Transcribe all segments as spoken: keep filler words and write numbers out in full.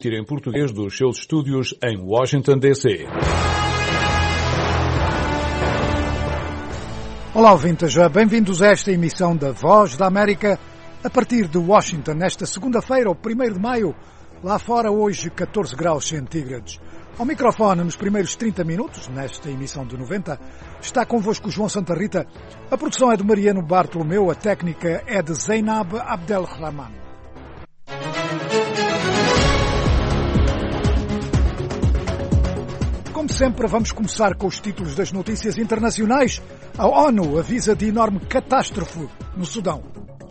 em português dos seus estúdios em Washington, D C Olá, ouvintes, bem-vindos a esta emissão da Voz da América, a partir de Washington, nesta segunda-feira, o primeiro de maio, lá fora hoje catorze graus centígrados. Ao microfone, nos primeiros trinta minutos, nesta emissão de noventa, está convosco João Santa Rita, a produção é de Mariano Bartolomeu, a técnica é de Zainab Abdelrahman. Como sempre, vamos começar com os títulos das notícias internacionais. A ONU avisa de enorme catástrofe no Sudão.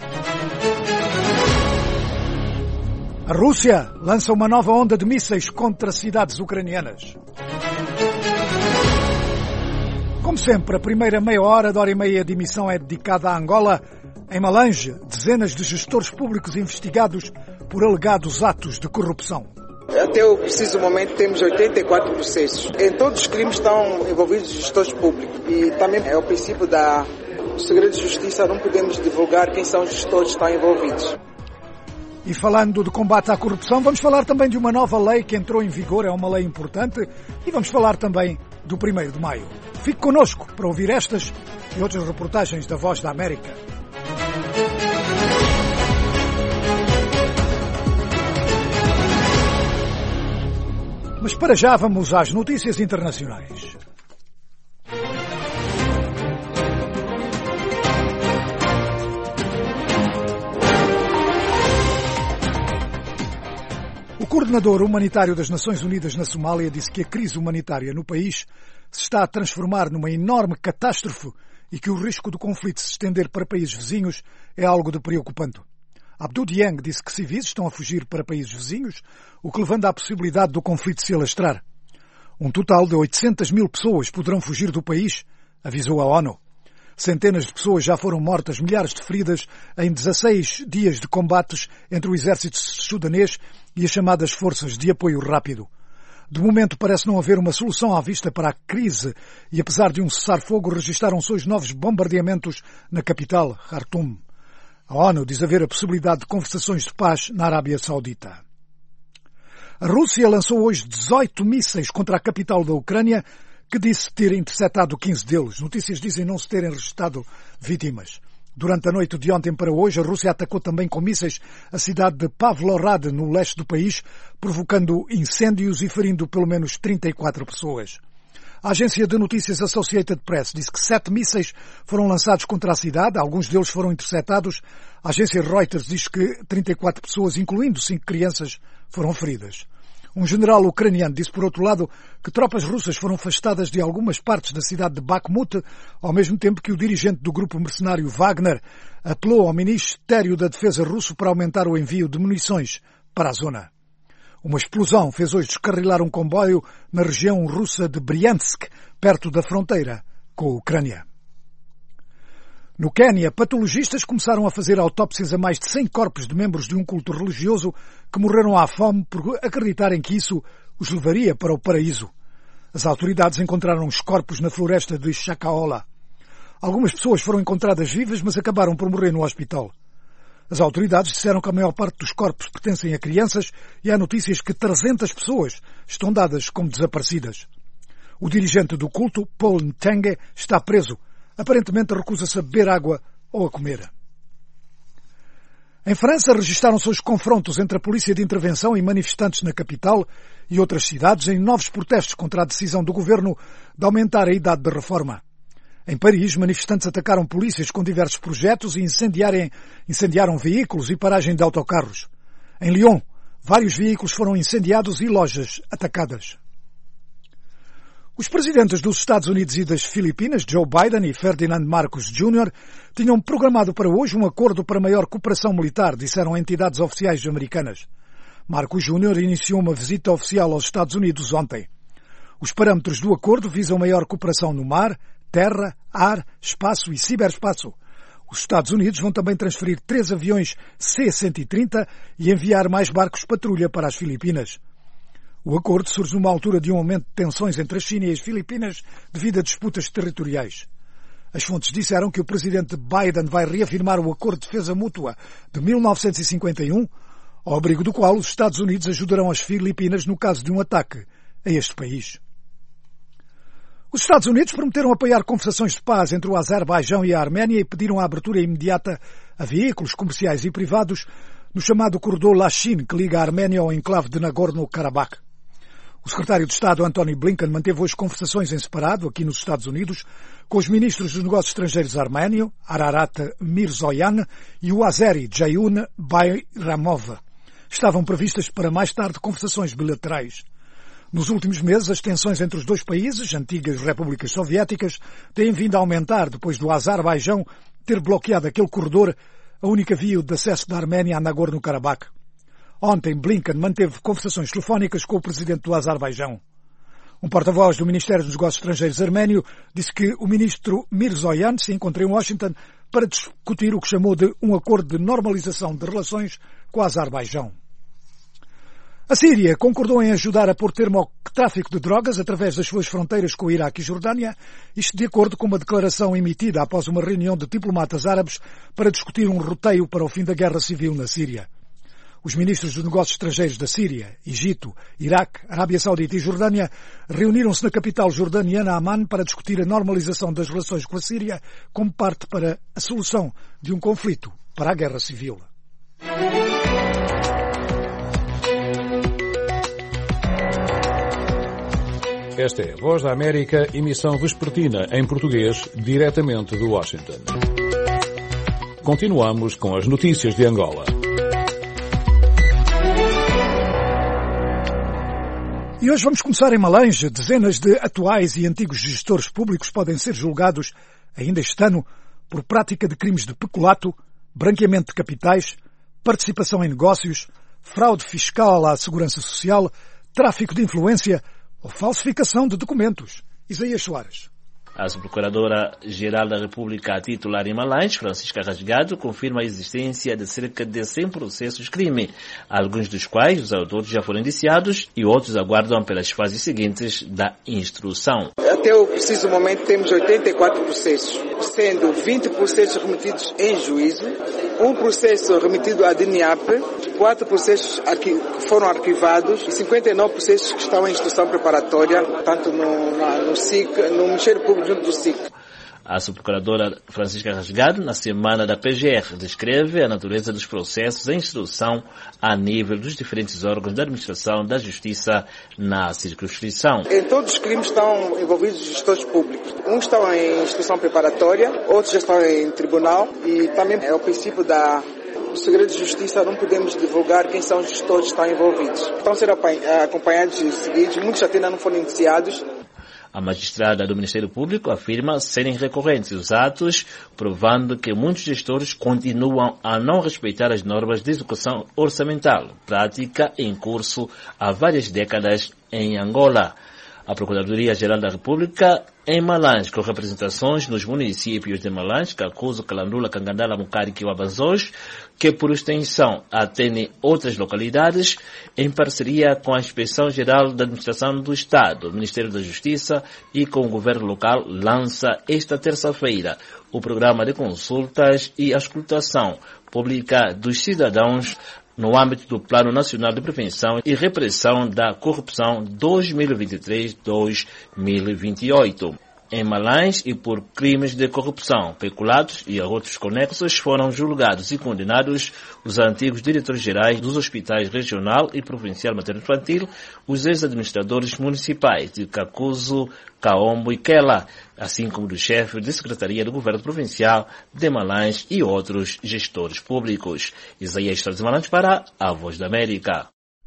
A Rússia lança uma nova onda de mísseis contra cidades ucranianas. Como sempre, a primeira meia hora, da hora e meia de emissão é dedicada a Angola. Em Malange, dezenas de gestores públicos investigados por alegados atos de corrupção. Até o preciso momento temos oitenta e quatro processos. Em todos os crimes estão envolvidos gestores públicos. E também é o princípio da segredo de justiça, não podemos divulgar quem são os gestores que estão envolvidos. E falando de combate à corrupção, vamos falar também de uma nova lei que entrou em vigor, é uma lei importante, e vamos falar também do primeiro de maio. Fique connosco para ouvir estas e outras reportagens da Voz da América. Mas para já vamos às notícias internacionais. O coordenador humanitário das Nações Unidas na Somália disse que a crise humanitária no país se está a transformar numa enorme catástrofe e que o risco do conflito se estender para países vizinhos é algo de preocupante. Abdou Dieng disse que civis estão a fugir para países vizinhos, o que levanta à possibilidade do conflito se alastrar. Um total de oitocentas mil pessoas poderão fugir do país, avisou a ONU. Centenas de pessoas já foram mortas, milhares de feridas em dezasseis dias de combates entre o exército sudanês e as chamadas forças de apoio rápido. De momento parece não haver uma solução à vista para a crise e apesar de um cessar-fogo registaram-se hoje novos bombardeamentos na capital, Khartoum. A ONU diz haver a possibilidade de conversações de paz na Arábia Saudita. A Rússia lançou hoje dezoito mísseis contra a capital da Ucrânia, que disse ter interceptado quinze deles. Notícias dizem não se terem registrado vítimas. Durante a noite de ontem para hoje, a Rússia atacou também com mísseis a cidade de Pavlorad, no leste do país, provocando incêndios e ferindo pelo menos trinta e quatro pessoas. A agência de notícias Associated Press disse que sete mísseis foram lançados contra a cidade, alguns deles foram interceptados. A agência Reuters diz que trinta e quatro pessoas, incluindo cinco crianças, foram feridas. Um general ucraniano disse, por outro lado, que tropas russas foram afastadas de algumas partes da cidade de Bakhmut, ao mesmo tempo que o dirigente do grupo mercenário Wagner apelou ao Ministério da Defesa russo para aumentar o envio de munições para a zona. Uma explosão fez hoje descarrilar um comboio na região russa de Bryansk, perto da fronteira com a Ucrânia. No Quênia, patologistas começaram a fazer autópsias a mais de cem corpos de membros de um culto religioso que morreram à fome por acreditarem que isso os levaria para o paraíso. As autoridades encontraram os corpos na floresta de Shakaola. Algumas pessoas foram encontradas vivas, mas acabaram por morrer no hospital. As autoridades disseram que a maior parte dos corpos pertencem a crianças e há notícias que trezentas pessoas estão dadas como desaparecidas. O dirigente do culto, Paul Ntenge, está preso. Aparentemente recusa-se a beber água ou a comer. Em França, registaram-se os confrontos entre a polícia de intervenção e manifestantes na capital e outras cidades em novos protestos contra a decisão do governo de aumentar a idade de reforma. Em Paris, manifestantes atacaram polícias com diversos projetos e incendiaram veículos e paragem de autocarros. Em Lyon, vários veículos foram incendiados e lojas atacadas. Os presidentes dos Estados Unidos e das Filipinas, Joe Biden e Ferdinand Marcos Júnior, tinham programado para hoje um acordo para maior cooperação militar, disseram entidades oficiais americanas. Marcos Júnior iniciou uma visita oficial aos Estados Unidos ontem. Os parâmetros do acordo visam maior cooperação no mar, terra, ar, espaço e ciberespaço. Os Estados Unidos vão também transferir três aviões C cento e trinta e enviar mais barcos patrulha para as Filipinas. O acordo surge numa altura de um aumento de tensões entre a China e as Filipinas devido a disputas territoriais. As fontes disseram que o presidente Biden vai reafirmar o Acordo de Defesa Mútua de mil novecentos e cinquenta e um, ao abrigo do qual os Estados Unidos ajudarão as Filipinas no caso de um ataque a este país. Os Estados Unidos prometeram apoiar conversações de paz entre o Azerbaijão e a Arménia e pediram a abertura imediata a veículos comerciais e privados no chamado corredor Lachin, que liga a Arménia ao enclave de Nagorno-Karabakh. O secretário de Estado Antony Blinken manteve hoje conversações em separado, aqui nos Estados Unidos, com os ministros dos negócios estrangeiros arménio, Ararat Mirzoyan, e o azeri Ceyhun Bayramov. Estavam previstas para mais tarde conversações bilaterais. Nos últimos meses, as tensões entre os dois países, antigas repúblicas soviéticas, têm vindo a aumentar depois do Azerbaijão ter bloqueado aquele corredor, a única via de acesso da Arménia a Nagorno-Karabakh. Ontem, Blinken manteve conversações telefónicas com o presidente do Azerbaijão. Um porta-voz do Ministério dos Negócios Estrangeiros arménio disse que o ministro Mirzoyan se encontra em Washington para discutir o que chamou de um acordo de normalização de relações com o Azerbaijão. A Síria concordou em ajudar a pôr termo ao tráfico de drogas através das suas fronteiras com o Iraque e Jordânia, isto de acordo com uma declaração emitida após uma reunião de diplomatas árabes para discutir um roteio para o fim da guerra civil na Síria. Os ministros dos negócios estrangeiros da Síria, Egito, Iraque, Arábia Saudita e Jordânia reuniram-se na capital jordaniana Amman para discutir a normalização das relações com a Síria como parte para a solução de um conflito para a guerra civil. Esta é a Voz da América, emissão vespertina em português, diretamente de Washington. Continuamos com as notícias de Angola. E hoje vamos começar em Malange. Dezenas de atuais e antigos gestores públicos podem ser julgados, ainda este ano, por prática de crimes de peculato, branqueamento de capitais, participação em negócios, fraude fiscal à segurança social, tráfico de influência ou falsificação de documentos. Isaías Soares. A Subprocuradora-Geral da República titular em Malange, Francisca Rasgado, confirma a existência de cerca de cem processos crime, alguns dos quais os autores já foram indiciados e outros aguardam pelas fases seguintes da instrução. Até o preciso momento temos oitenta e quatro processos, sendo vinte processos remetidos em juízo, um processo remetido à D N I A P, quatro processos que foram arquivados e cinquenta e nove processos que estão em instrução preparatória, tanto no, na, no S I C, no Ministério Público junto do S I C. A subprocuradora Francisca Rasgado, na semana da P G R, descreve a natureza dos processos em instrução a nível dos diferentes órgãos da administração da justiça na circunscrição. Em todos os crimes estão envolvidos gestores públicos. Uns estão em instrução preparatória, outros já estão em tribunal e também é o princípio da do segredo de justiça, não podemos divulgar quem são os gestores que estão envolvidos. Estão a ser acompanhados e seguidos, muitos até ainda não foram iniciados. A magistrada do Ministério Público afirma serem recorrentes os atos, provando que muitos gestores continuam a não respeitar as normas de execução orçamental, prática em curso há várias décadas em Angola. A Procuradoria-Geral da República, em Malange, com representações nos municípios de Malange, Cacuzo, Calandula, Cangandala, Mucarique e Abanzós, que por extensão atendem outras localidades, em parceria com a Inspeção-Geral da Administração do Estado, o Ministério da Justiça e com o Governo Local, lança esta terça-feira o Programa de Consultas e Auscultação Pública dos Cidadãos no âmbito do Plano Nacional de Prevenção e Repressão da Corrupção dois mil e vinte e três a dois mil e vinte e oito. Em Malange e por crimes de corrupção, peculatos e outros conexos foram julgados e condenados os antigos diretores-gerais dos hospitais regional e provincial materno-infantil, os ex-administradores municipais de Cacuzo, Caombo e Quela, assim como do chefe de Secretaria do Governo Provincial de Malange e outros gestores públicos. Isaías Soares de Malange para a Voz da América.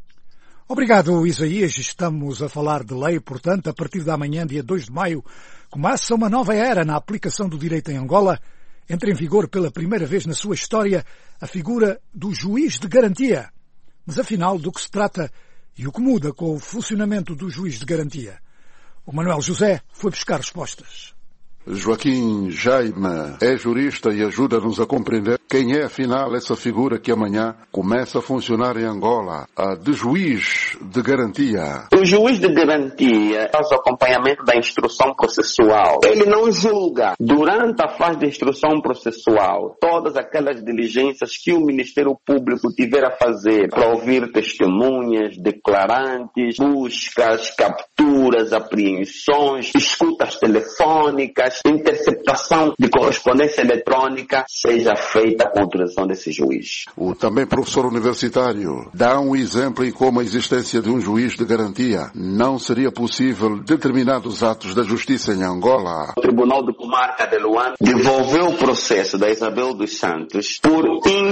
Obrigado, Isaías. Estamos a falar de lei, portanto, a partir da manhã, dia dois de maio, começa uma nova era na aplicação do direito em Angola. Entra em vigor pela primeira vez na sua história a figura do juiz de garantia. Mas afinal, do que se trata e o que muda com o funcionamento do juiz de garantia? O Manuel José foi buscar respostas. Joaquim Jaime é jurista e ajuda-nos a compreender quem é, afinal, essa figura que amanhã começa a funcionar em Angola, a de juiz de garantia. O juiz de garantia faz o acompanhamento da instrução processual. Ele não julga. Durante a fase de instrução processual, todas aquelas diligências que o Ministério Público tiver a fazer para ouvir testemunhas, declarantes, buscas, capturas, apreensões, escutas telefônicas, interceptação de correspondência eletrônica, seja feita com autorização desse juiz. O também professor universitário dá um exemplo em como a existência de um juiz de garantia não seria possível determinados atos da justiça em Angola. O Tribunal de Comarca de Luanda devolveu o processo da Isabel dos Santos por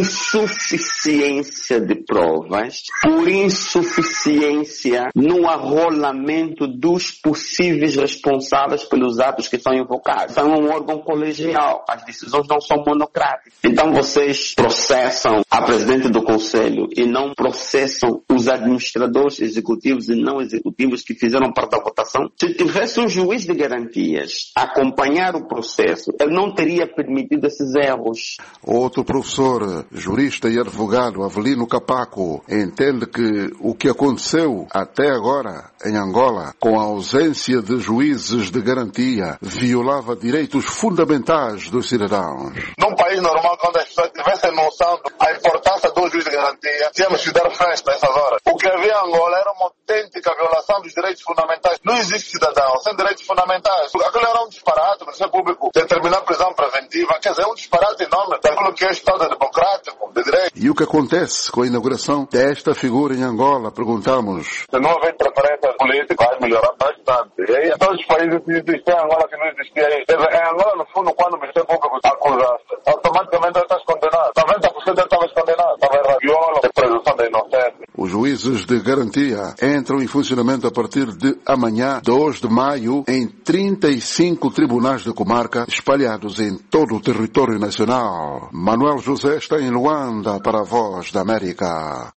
insuficiência de provas, por insuficiência no arrolamento dos possíveis responsáveis pelos atos que são invocados. São um órgão colegial, as decisões não são monocráticas. Então vocês processam a presidente do Conselho e não processam os administradores executivos e não executivos que fizeram parte da votação. Se tivesse um juiz de garantias acompanhar o processo, ele não teria permitido esses erros. Outro professor, jurista e advogado, Avelino Capaco, entende que o que aconteceu até agora em Angola, com a ausência de juízes de garantia, violava direitos fundamentais dos cidadãos. Num país normal, quando as pessoas tivessem noção da importância do juiz de garantia, tínhamos que dar festa nessas horas. O que havia em Angola era uma autêntica violação dos direitos fundamentais. Não existe cidadão sem direitos fundamentais. Aquilo era um disparate, o Ministério Público determinar prisão preventiva, quer dizer, um disparate enorme daquilo que é o Estado democrático, de direito. E o que acontece com a inauguração desta figura em Angola? Perguntamos. Se não houver preferência política, vai melhorar bastante. E aí, todos os países que existem em Angola que não existia aí. Em Angola, no fundo, quando o Ministério Público acusasse, automaticamente ele está condenado. noventa por cento ele estava condenado. Estava errado. Viola a presunção da inocência. Os juízes de garantia entram em funcionamento a partir de amanhã, dois de maio, em trinta e cinco tribunais de comarca espalhados em todo o território nacional. Manuel José está em Luanda para a Voz da América.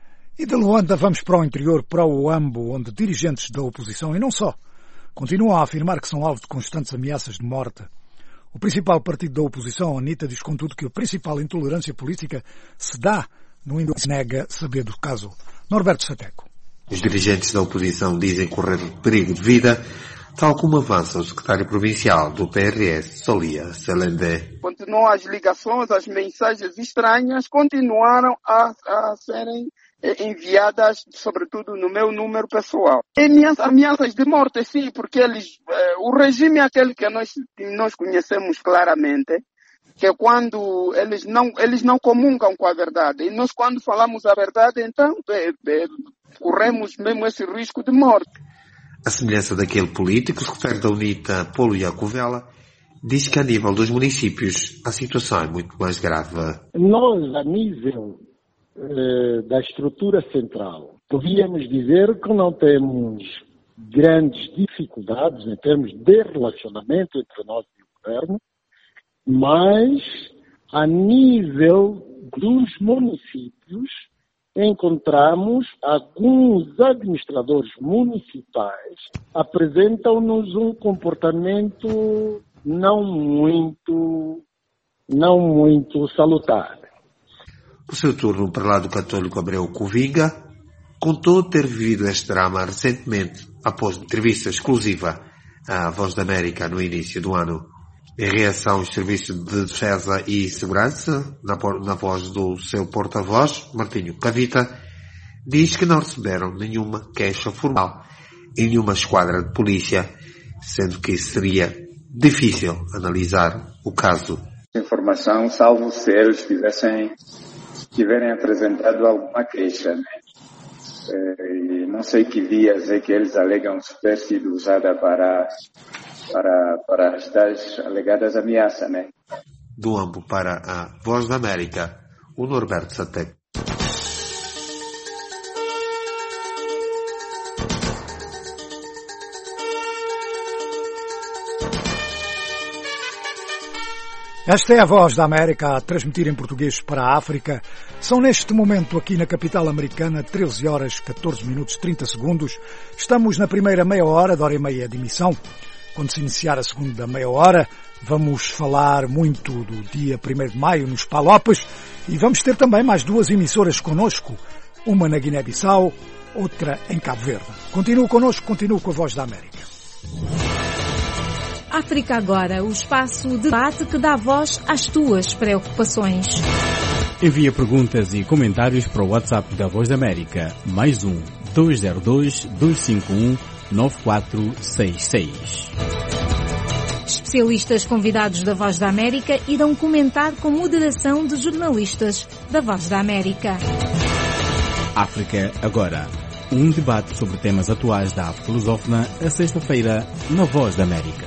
E de Luanda vamos para o interior, para o Uambo, onde dirigentes da oposição, e não só, continuam a afirmar que são alvo de constantes ameaças de morte. O principal partido da oposição, a ANITA, diz contudo que a principal intolerância política se dá no Indo se nega saber do caso. Norberto Sateco. Os dirigentes da oposição dizem correr perigo de vida, tal como avança o secretário provincial do P R S, Solia Selendé. Continuam as ligações, as mensagens estranhas continuaram a, a serem enviadas, sobretudo no meu número pessoal. Ameaças, ameaças de morte, sim, porque eles, eh, o regime é aquele que nós, nós conhecemos claramente, que é quando eles não, eles não comungam com a verdade. E nós, quando falamos a verdade, então, é, é, corremos mesmo esse risco de morte. A semelhança daquele político, o secretário da UNITA, Paulo Iacovella, diz que a nível dos municípios a situação é muito mais grave. Nós, a nível da estrutura central, podíamos dizer que não temos grandes dificuldades em termos de relacionamento entre nós e o governo, mas a nível dos municípios encontramos alguns administradores municipais apresentam-nos um comportamento não muito, não muito salutar. No seu turno, o prelado católico Abreu Covinga contou ter vivido este drama recentemente, após entrevista exclusiva à Voz da América no início do ano. Em reação aos serviços de defesa e segurança, na, na voz do seu porta-voz, Martinho Cavita, diz que não receberam nenhuma queixa formal em nenhuma esquadra de polícia, sendo que seria difícil analisar o caso. Informação, salvo se eles tivessem tiverem apresentado alguma queixa, né? E não sei que vias é que eles alegam ter sido usada para, para, para as tais alegadas ameaças, né? Do Uambo para a Voz da América, o Norberto Sateco. Esta é a Voz da América a transmitir em português para a África. São neste momento aqui na capital americana treze horas, catorze minutos, trinta segundos. Estamos na primeira meia hora, de hora e meia de emissão. Quando se iniciar a segunda meia hora, vamos falar muito do dia primeiro de maio nos Palopes e vamos ter também mais duas emissoras connosco, uma na Guiné-Bissau, outra em Cabo Verde. Continue connosco, continue com a Voz da América. África Agora, o espaço de debate que dá voz às tuas preocupações. Envia perguntas e comentários para o WhatsApp da Voz da América, mais um, dois zero dois, dois cinco um, nove quatro seis seis. Especialistas convidados da Voz da América irão comentar com moderação de jornalistas da Voz da América. África Agora, um debate sobre temas atuais da África lusófona, a sexta-feira, na Voz da América.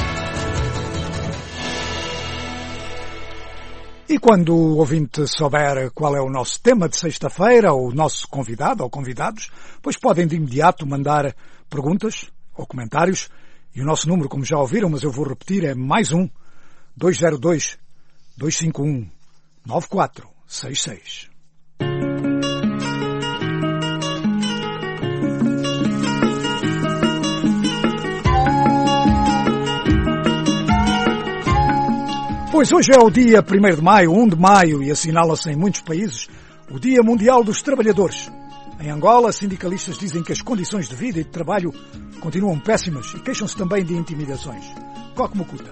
E quando o ouvinte souber qual é o nosso tema de sexta-feira, ou o nosso convidado ou convidados, pois podem de imediato mandar perguntas ou comentários. E o nosso número, como já ouviram, mas eu vou repetir, é mais um, dois zero dois, dois cinco um, nove quatro seis seis. Pois hoje é o dia primeiro de maio, primeiro de maio, e assinala-se em muitos países o Dia Mundial dos Trabalhadores. Em Angola, sindicalistas dizem que as condições de vida e de trabalho continuam péssimas e queixam-se também de intimidações. Coque Mukuta.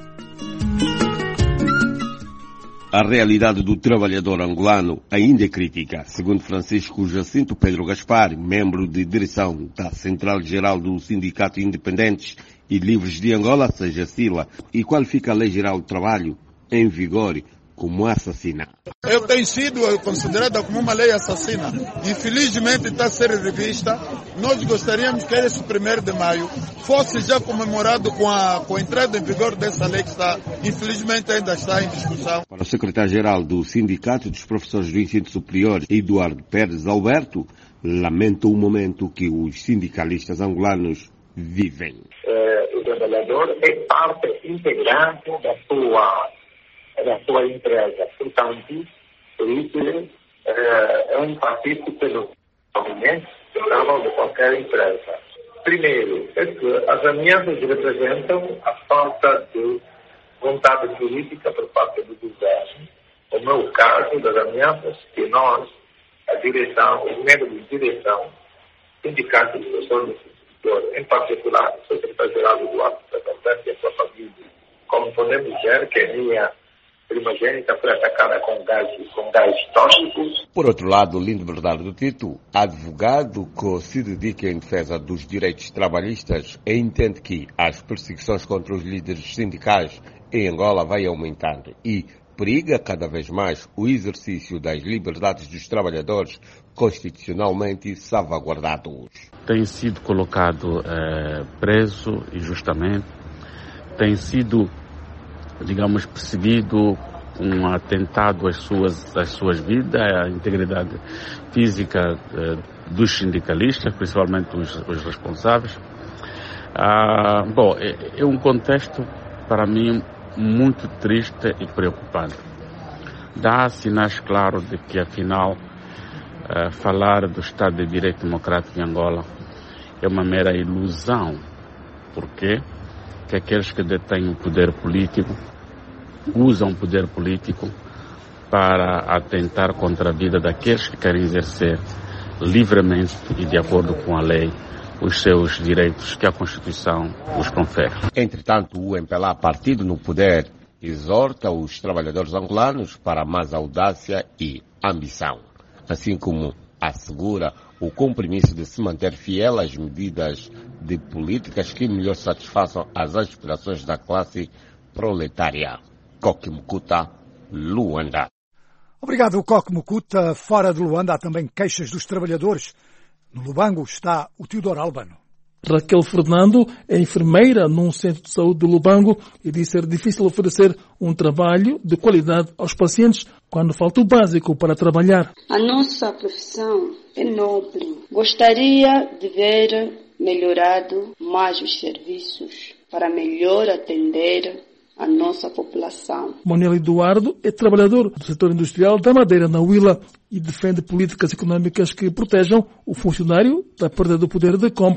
A realidade do trabalhador angolano ainda é crítica, segundo Francisco Jacinto Pedro Gaspar, membro de direção da Central Geral do Sindicato Independentes e Livres de Angola, seja SILA, e qualifica a Lei Geral do Trabalho em vigor como assassina. Eu tenho sido considerada como uma lei assassina. Infelizmente está a ser revista. Nós gostaríamos que esse primeiro de maio fosse já comemorado com a, com a entrada em vigor dessa lei que está, infelizmente ainda está em discussão. Para o secretário-geral do Sindicato dos Professores do Ensino Superior, Eduardo Pérez Alberto, lamenta o momento que os sindicalistas angolanos vivem. É, o trabalhador é parte integrante da sua da sua empresa. Portanto, por isso é, é um partido pelo movimento de qualquer empresa. Primeiro, é que as ameaças representam a falta de vontade política por parte do governo. Como é o caso das ameaças que nós, a direção, os membros de direção, sindicatos de professores do setor, em particular, o secretário-geral do Alberto e a sua família, como podemos ver que a minha primogênita foi atacada com gás, com gás tóxico. Por outro lado, Lindo Bernardo Tito, advogado que se dedica em defesa dos direitos trabalhistas, entende que as perseguições contra os líderes sindicais em Angola vai aumentando e periga cada vez mais o exercício das liberdades dos trabalhadores constitucionalmente salvaguardados. Tem sido colocado eh, preso injustamente, tem sido, digamos, perseguido um atentado às suas, às suas vidas, à integridade física eh, dos sindicalistas, principalmente os, os responsáveis. Ah, bom, é, é um contexto, para mim, muito triste e preocupante. Dá sinais claros de que, afinal, eh, falar do Estado de Direito Democrático em Angola é uma mera ilusão. Por quê? Que aqueles que detêm o poder político usam o poder político para atentar contra a vida daqueles que querem exercer livremente e de acordo com a lei os seus direitos que a Constituição os confere. Entretanto, o M P L A, partido no poder, exorta os trabalhadores angolanos para mais audácia e ambição, assim como assegura o compromisso de se manter fiel às medidas de políticas que melhor satisfaçam as aspirações da classe proletária. Coque Mukuta, Luanda. Obrigado, Coque Mukuta. Fora de Luanda há também queixas dos trabalhadores. No Lubango está o Teodoro Albano. Raquel Fernando é enfermeira num centro de saúde do Lubango e diz ser difícil oferecer um trabalho de qualidade aos pacientes quando falta o básico para trabalhar. A nossa profissão é nobre. Gostaria de ver melhorado mais os serviços para melhor atender a nossa população. Manuel Eduardo é trabalhador do setor industrial da madeira na Huila e defende políticas econômicas que protejam o funcionário da perda do poder de compra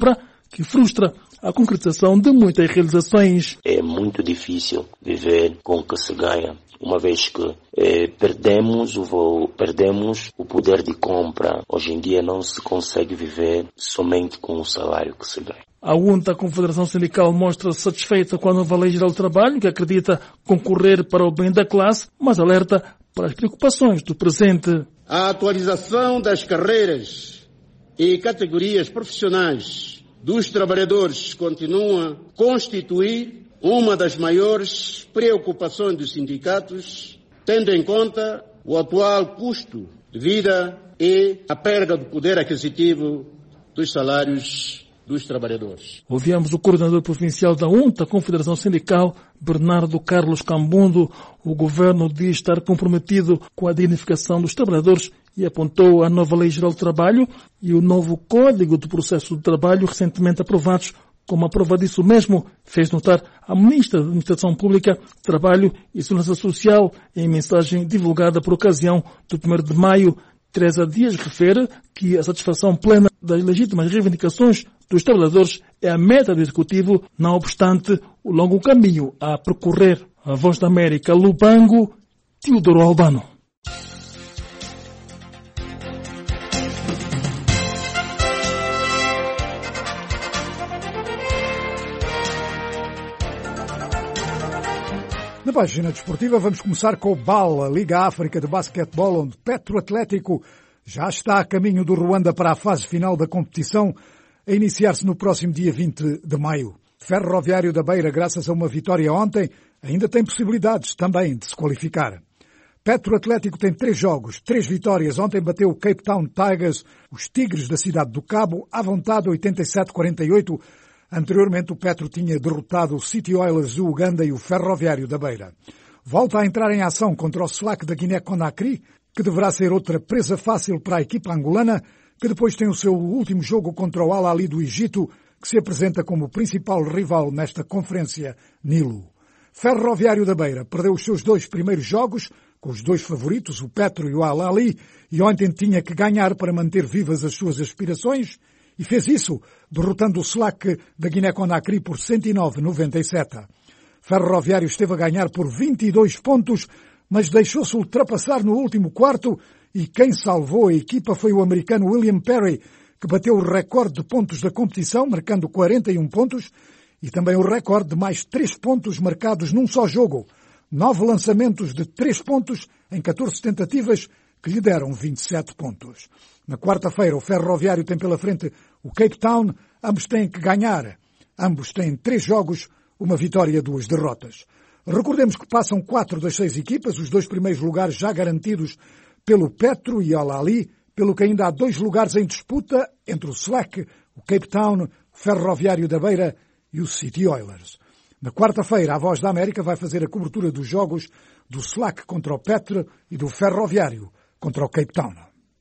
que frustra a concretização de muitas realizações. É muito difícil viver com o que se ganha, uma vez que eh, perdemos, o, perdemos o poder de compra. Hoje em dia não se consegue viver somente com o salário que se ganha. A U N T, a Confederação Sindical, mostra-se satisfeita com a nova Lei Geral do Trabalho, que acredita concorrer para o bem da classe, mas alerta para as preocupações do presente. A atualização das carreiras e categorias profissionais dos trabalhadores continua a constituir uma das maiores preocupações dos sindicatos, tendo em conta o atual custo de vida e a perda do poder aquisitivo dos salários dos trabalhadores. Ouvimos o coordenador provincial da U N T, a Confederação Sindical, Bernardo Carlos Cambundo. O governo diz estar comprometido com a dignificação dos trabalhadores e apontou a nova Lei Geral do Trabalho e o novo Código do Processo de Trabalho recentemente aprovados. Como a prova disso mesmo, fez notar a Ministra da Administração Pública, Trabalho e Segurança Social em mensagem divulgada por ocasião do primeiro de maio. Teresa Dias refere que a satisfação plena das legítimas reivindicações dos trabalhadores é a meta do Executivo, não obstante o longo caminho a percorrer. A Voz da América, Lubango, Teodoro Albano. Na página desportiva vamos começar com o B A L, a Liga África de Basquetebol, onde Petro Atlético já está a caminho do Ruanda para a fase final da competição, a iniciar-se no próximo dia vinte de maio. Ferroviário da Beira, graças a uma vitória ontem, ainda tem possibilidades também de se qualificar. Petro Atlético tem três jogos, três vitórias. Ontem bateu o Cape Town Tigers, os Tigres da cidade do Cabo, à vontade oitenta e sete a quarenta e oito. Anteriormente o Petro tinha derrotado o City Oilers do Uganda e o Ferroviário da Beira. Volta a entrar em ação contra o Slack da Guiné-Conakry, que deverá ser outra presa fácil para a equipa angolana, que depois tem o seu último jogo contra o Al Ahly do Egito, que se apresenta como o principal rival nesta conferência Nilo. Ferroviário da Beira perdeu os seus dois primeiros jogos, com os dois favoritos, o Petro e o Al Ahly, e ontem tinha que ganhar para manter vivas as suas aspirações, e fez isso, derrotando o Slack da Guiné-Conakry por cento e nove a noventa e sete. Ferroviário esteve a ganhar por vinte e dois pontos, mas deixou-se ultrapassar no último quarto, e quem salvou a equipa foi o americano William Perry, que bateu o recorde de pontos da competição, marcando quarenta e um pontos, e também o recorde de mais três pontos marcados num só jogo. Nove lançamentos de três pontos em catorze tentativas, que lhe deram vinte e sete pontos. Na quarta-feira, o Ferroviário tem pela frente o Cape Town. Ambos têm que ganhar. Ambos têm três jogos, uma vitória e duas derrotas. Recordemos que passam quatro das seis equipas, os dois primeiros lugares já garantidos pelo Petro e Al Ahly, pelo que ainda há dois lugares em disputa entre o Slack, o Cape Town, o Ferroviário da Beira e o City Oilers. Na quarta-feira, a Voz da América vai fazer a cobertura dos jogos do Slack contra o Petro e do Ferroviário contra o Cape Town.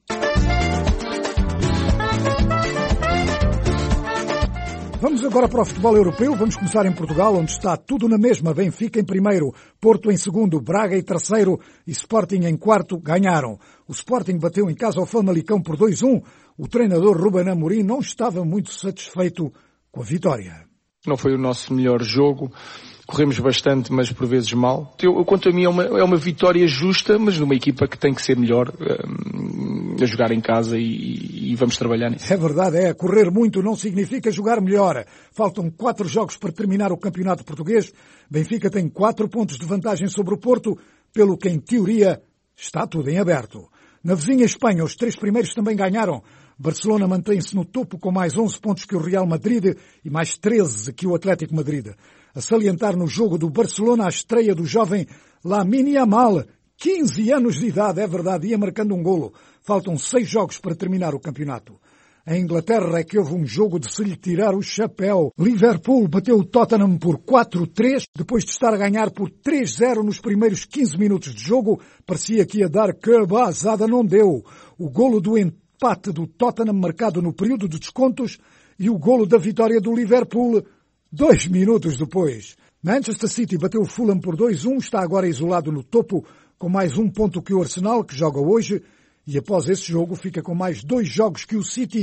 Vamos agora para o futebol europeu. Vamos começar em Portugal, onde está tudo na mesma. Benfica em primeiro, Porto em segundo, Braga em terceiro e Sporting em quarto. Ganharam. O Sporting bateu em casa ao Famalicão por dois a um. O treinador Ruben Amorim não estava muito satisfeito com a vitória. Não foi o nosso melhor jogo. Corremos bastante, mas por vezes mal. Eu, quanto a mim, é uma, é uma vitória justa, mas numa equipa que tem que ser melhor um, a jogar em casa e, e vamos trabalhar nisso. É verdade, é. Correr muito não significa jogar melhor. Faltam quatro jogos para terminar o campeonato português. Benfica tem quatro pontos de vantagem sobre o Porto, pelo que, em teoria, está tudo em aberto. Na vizinha Espanha, os três primeiros também ganharam. Barcelona mantém-se no topo com mais onze pontos que o Real Madrid e mais treze que o Atlético Madrid. A salientar no jogo do Barcelona a estreia do jovem Lamine Yamal, quinze anos de idade, é verdade, ia marcando um golo. Faltam seis jogos para terminar o campeonato. Em Inglaterra é que houve um jogo de se lhe tirar o chapéu. Liverpool bateu o Tottenham por quatro a três, depois de estar a ganhar por três a zero nos primeiros quinze minutos de jogo. Parecia que ia dar cabazada, não deu. O golo do empate do Tottenham marcado no período de descontos e o golo da vitória do Liverpool dois minutos depois. Manchester City bateu o Fulham por dois a um, está agora isolado no topo com mais um ponto que o Arsenal, que joga hoje, e após esse jogo fica com mais dois jogos que o City,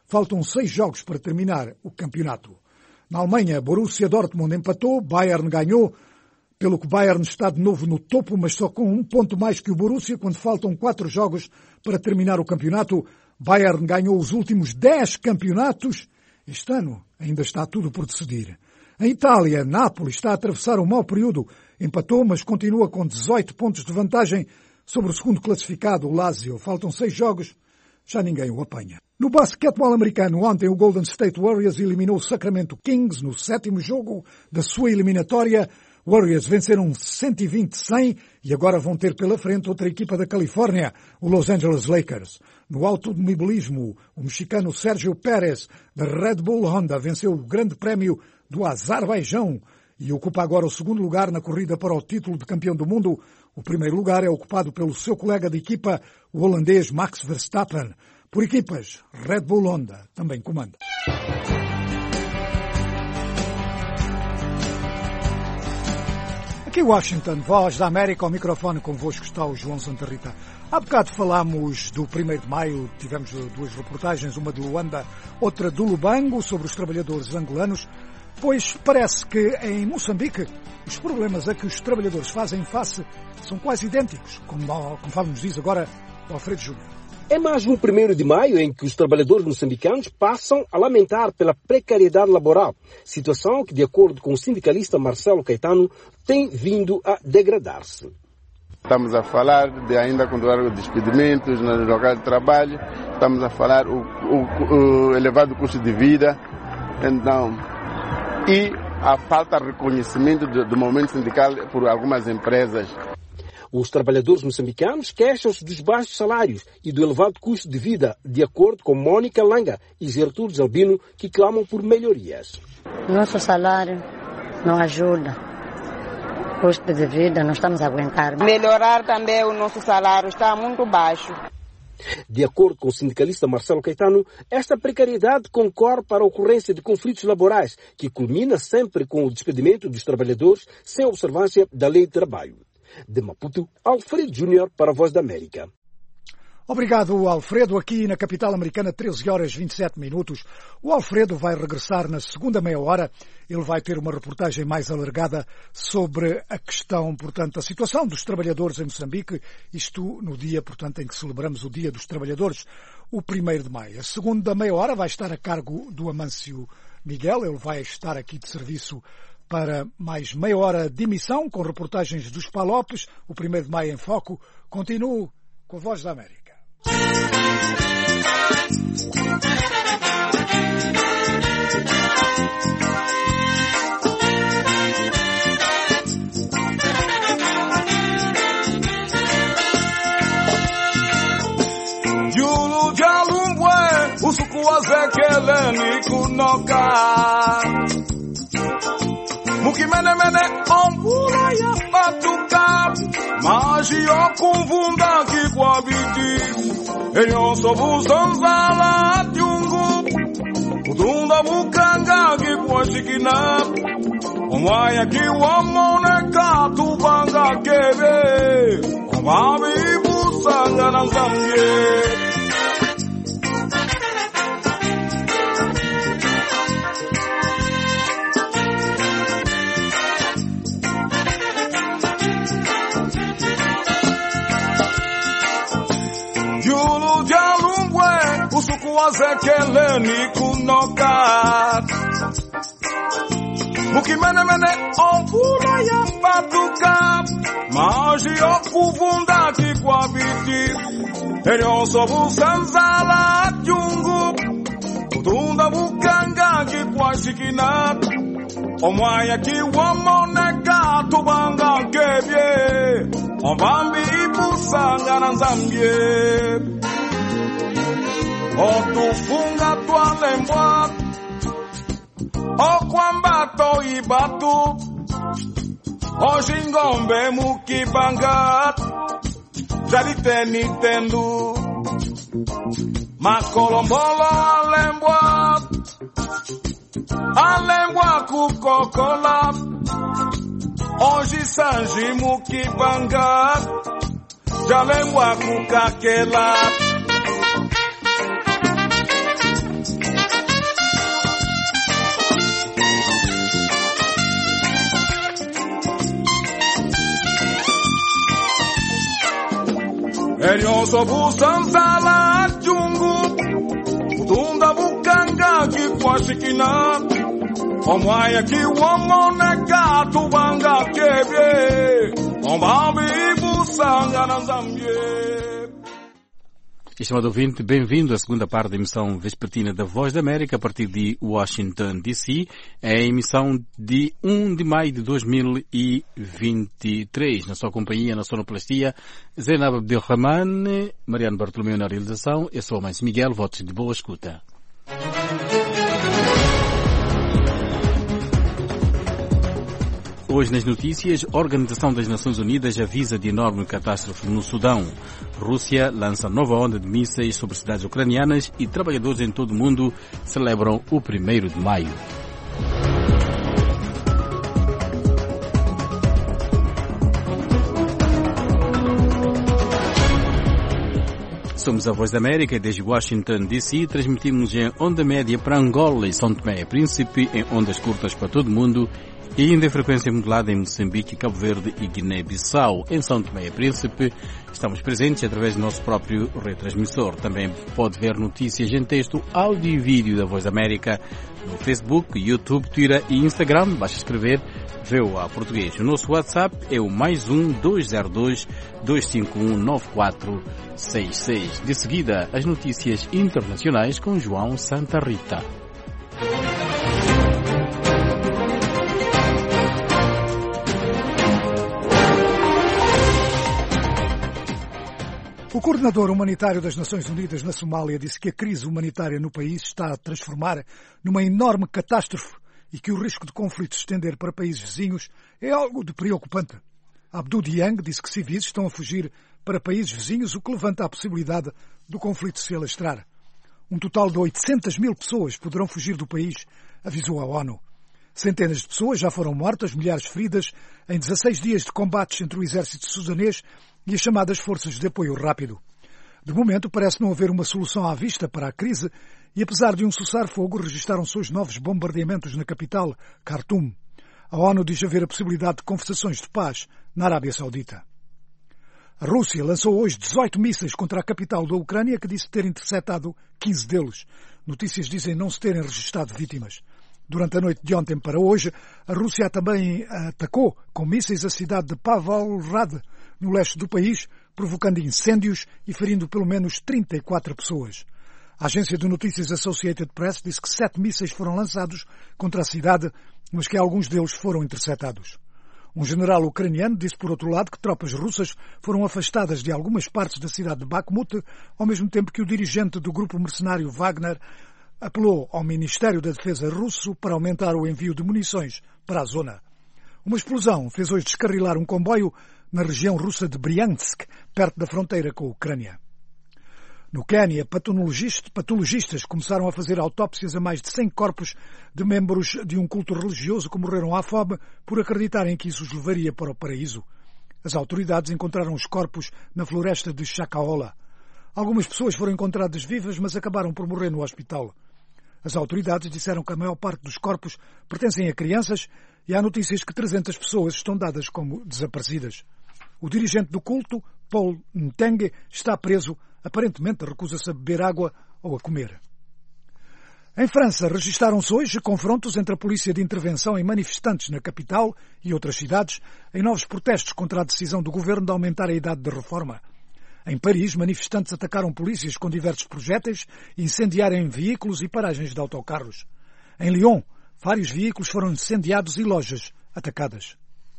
faltam seis jogos para terminar o campeonato. Na Alemanha, Borussia Dortmund empatou, Bayern ganhou, pelo que Bayern está de novo no topo, mas só com um ponto mais que o Borussia, quando faltam quatro jogos para terminar o campeonato. Bayern ganhou os últimos dez campeonatos. Este ano ainda está tudo por decidir. Em Itália, Nápoles está a atravessar um mau período. Empatou, mas continua com dezoito pontos de vantagem sobre o segundo classificado, o Lazio. Faltam seis jogos, já ninguém o apanha. No basquetebol americano, ontem o Golden State Warriors eliminou o Sacramento Kings no sétimo jogo da sua eliminatória. Warriors venceram cento e vinte a cem e agora vão ter pela frente outra equipa da Califórnia, o Los Angeles Lakers. No automobilismo, o mexicano Sérgio Pérez, da Red Bull Honda, venceu o grande prémio do Azerbaijão e ocupa agora o segundo lugar na corrida para o título de campeão do mundo. O primeiro lugar é ocupado pelo seu colega de equipa, o holandês Max Verstappen. Por equipas, Red Bull Honda também comanda. Aqui Washington, Voz da América, ao microfone convosco está o João Santa Rita. Há bocado falámos do primeiro de maio, tivemos duas reportagens, uma de Luanda, outra do Lubango, sobre os trabalhadores angolanos, pois parece que em Moçambique os problemas a que os trabalhadores fazem face são quase idênticos, como, conforme nos diz agora o Alfredo Júnior. É mais um primeiro de maio em que os trabalhadores moçambicanos passam a lamentar pela precariedade laboral, situação que, de acordo com o sindicalista Marcelo Caetano, tem vindo a degradar-se. Estamos a falar de ainda continuar os despedimentos nos locais de trabalho, estamos a falar o, o, o elevado custo de vida, então, e a falta de reconhecimento do, do movimento sindical por algumas empresas. Os trabalhadores moçambicanos queixam-se dos baixos salários e do elevado custo de vida, de acordo com Mônica Langa e Gertrudes Albino, que clamam por melhorias. Nosso salário não ajuda. Custo de vida, não estamos a aguentar. Melhorar também o nosso salário, está muito baixo. De acordo com o sindicalista Marcelo Caetano, esta precariedade concorre para a ocorrência de conflitos laborais, que culmina sempre com o despedimento dos trabalhadores sem observância da lei de trabalho. De Maputo, Alfredo Júnior para a Voz da América. Obrigado, Alfredo. Aqui na capital americana, treze horas e vinte e sete minutos. O Alfredo vai regressar na segunda meia hora. Ele vai ter uma reportagem mais alargada sobre a questão, portanto, a situação dos trabalhadores em Moçambique. Isto no dia, portanto, em que celebramos o Dia dos Trabalhadores, o primeiro de maio. A segunda meia hora vai estar a cargo do Amâncio Miguel. Ele vai estar aqui de serviço para mais meia hora de emissão, com reportagens dos Palopes, o primeiro de maio em foco. Continuo com a Voz da América. Julu Jalungwe, usuku azekeleni kunoka. Mukimene mene ombula ya batuka, maji okuvunda kikwabiti. Enyonso buzonzala tyungu, udunda bukanga kikwashikina. Omwaya kiwamoneka tubanga kebe, omabi busanga na nzamye. Usuku azekeleni kunoka. Mukimene mene ombula ya batuka, maji okuvunda kikwabiti. Enyonso busanzala tyungu, utunda bukanga kikwashikina. Omwaya kiwamoneka tubanga kebye, ombambi busanga na nzambye. Otufunga twalembwa, okwambato ibatu, ojingombe mukibanga, jaliteni tendu, makolombolo alembwa, alembwa kukokola, ojisanji mukibanga, jalembwa kukakela. Enyoso busansala jungu Tunda bukanga kikwashikina Omwaya kiwamoneka tubanga kebye Ombambi busanga na Zambie. Estimado ouvinte, bem-vindo à segunda parte da emissão vespertina da Voz da América a partir de Washington, D C. É a emissão de primeiro de maio de dois mil e vinte e três. Na sua companhia, na sonoplastia, Zainab Abdelrahman, Mariano Bartolomeu na realização. Eu sou o Mães Miguel, votos de boa escuta. Hoje nas notícias, a Organização das Nações Unidas avisa de enorme catástrofe no Sudão. Rússia lança nova onda de mísseis sobre cidades ucranianas e trabalhadores em todo o mundo celebram o primeiro de maio. Somos a Voz da América e desde Washington, D C transmitimos em onda média para Angola e São Tomé e Príncipe, em ondas curtas para todo o mundo e ainda em frequência modulada em Moçambique, Cabo Verde e Guiné-Bissau. Em São Tomé e Príncipe estamos presentes através do nosso próprio retransmissor. Também pode ver notícias em texto, áudio e vídeo da Voz da América no Facebook, YouTube, Twitter e Instagram. Basta escrever V O A Português. O nosso WhatsApp é o mais um dois zero dois, dois cinco um, nove quatro seis seis. De seguida, as notícias internacionais com João Santa Rita. O coordenador humanitário das Nações Unidas na Somália disse que a crise humanitária no país está a transformar numa enorme catástrofe e que o risco de conflito se estender para países vizinhos é algo de preocupante. Abdou Diang disse que civis estão a fugir para países vizinhos, o que levanta a possibilidade do conflito se alastrar. Um total de oitocentas mil pessoas poderão fugir do país, avisou a ONU. Centenas de pessoas já foram mortas, milhares feridas, em dezasseis dias de combates entre o exército sudanês e as chamadas forças de apoio rápido. De momento, parece não haver uma solução à vista para a crise e, apesar de um cessar-fogo, registaram-se hoje novos bombardeamentos na capital, Khartoum. A ONU diz haver a possibilidade de conversações de paz na Arábia Saudita. A Rússia lançou hoje dezoito mísseis contra a capital da Ucrânia, que disse ter interceptado quinze deles. Notícias dizem não se terem registrado vítimas. Durante a noite de ontem para hoje, a Rússia também atacou com mísseis a cidade de Pavlograd, no leste do país, provocando incêndios e ferindo pelo menos trinta e quatro pessoas. A agência de notícias Associated Press disse que sete mísseis foram lançados contra a cidade, mas que alguns deles foram interceptados. Um general ucraniano disse, por outro lado, que tropas russas foram afastadas de algumas partes da cidade de Bakhmut, ao mesmo tempo que o dirigente do grupo mercenário Wagner apelou ao Ministério da Defesa russo para aumentar o envio de munições para a zona. Uma explosão fez hoje descarrilar um comboio na região russa de Bryansk, perto da fronteira com a Ucrânia. No Quênia, patologistas começaram a fazer autópsias a mais de cem corpos de membros de um culto religioso que morreram à fome por acreditarem que isso os levaria para o paraíso. As autoridades encontraram os corpos na floresta de Shakaola. Algumas pessoas foram encontradas vivas, mas acabaram por morrer no hospital. As autoridades disseram que a maior parte dos corpos pertencem a crianças e há notícias que trezentas pessoas estão dadas como desaparecidas. O dirigente do culto, Paul Nteng, está preso. Aparentemente recusa-se a beber água ou a comer. Em França, registaram-se hoje confrontos entre a polícia de intervenção e manifestantes na capital e outras cidades em novos protestos contra a decisão do governo de aumentar a idade de reforma. Em Paris, manifestantes atacaram polícias com diversos projéteis e incendiaram veículos e paragens de autocarros. Em Lyon, vários veículos foram incendiados e lojas atacadas.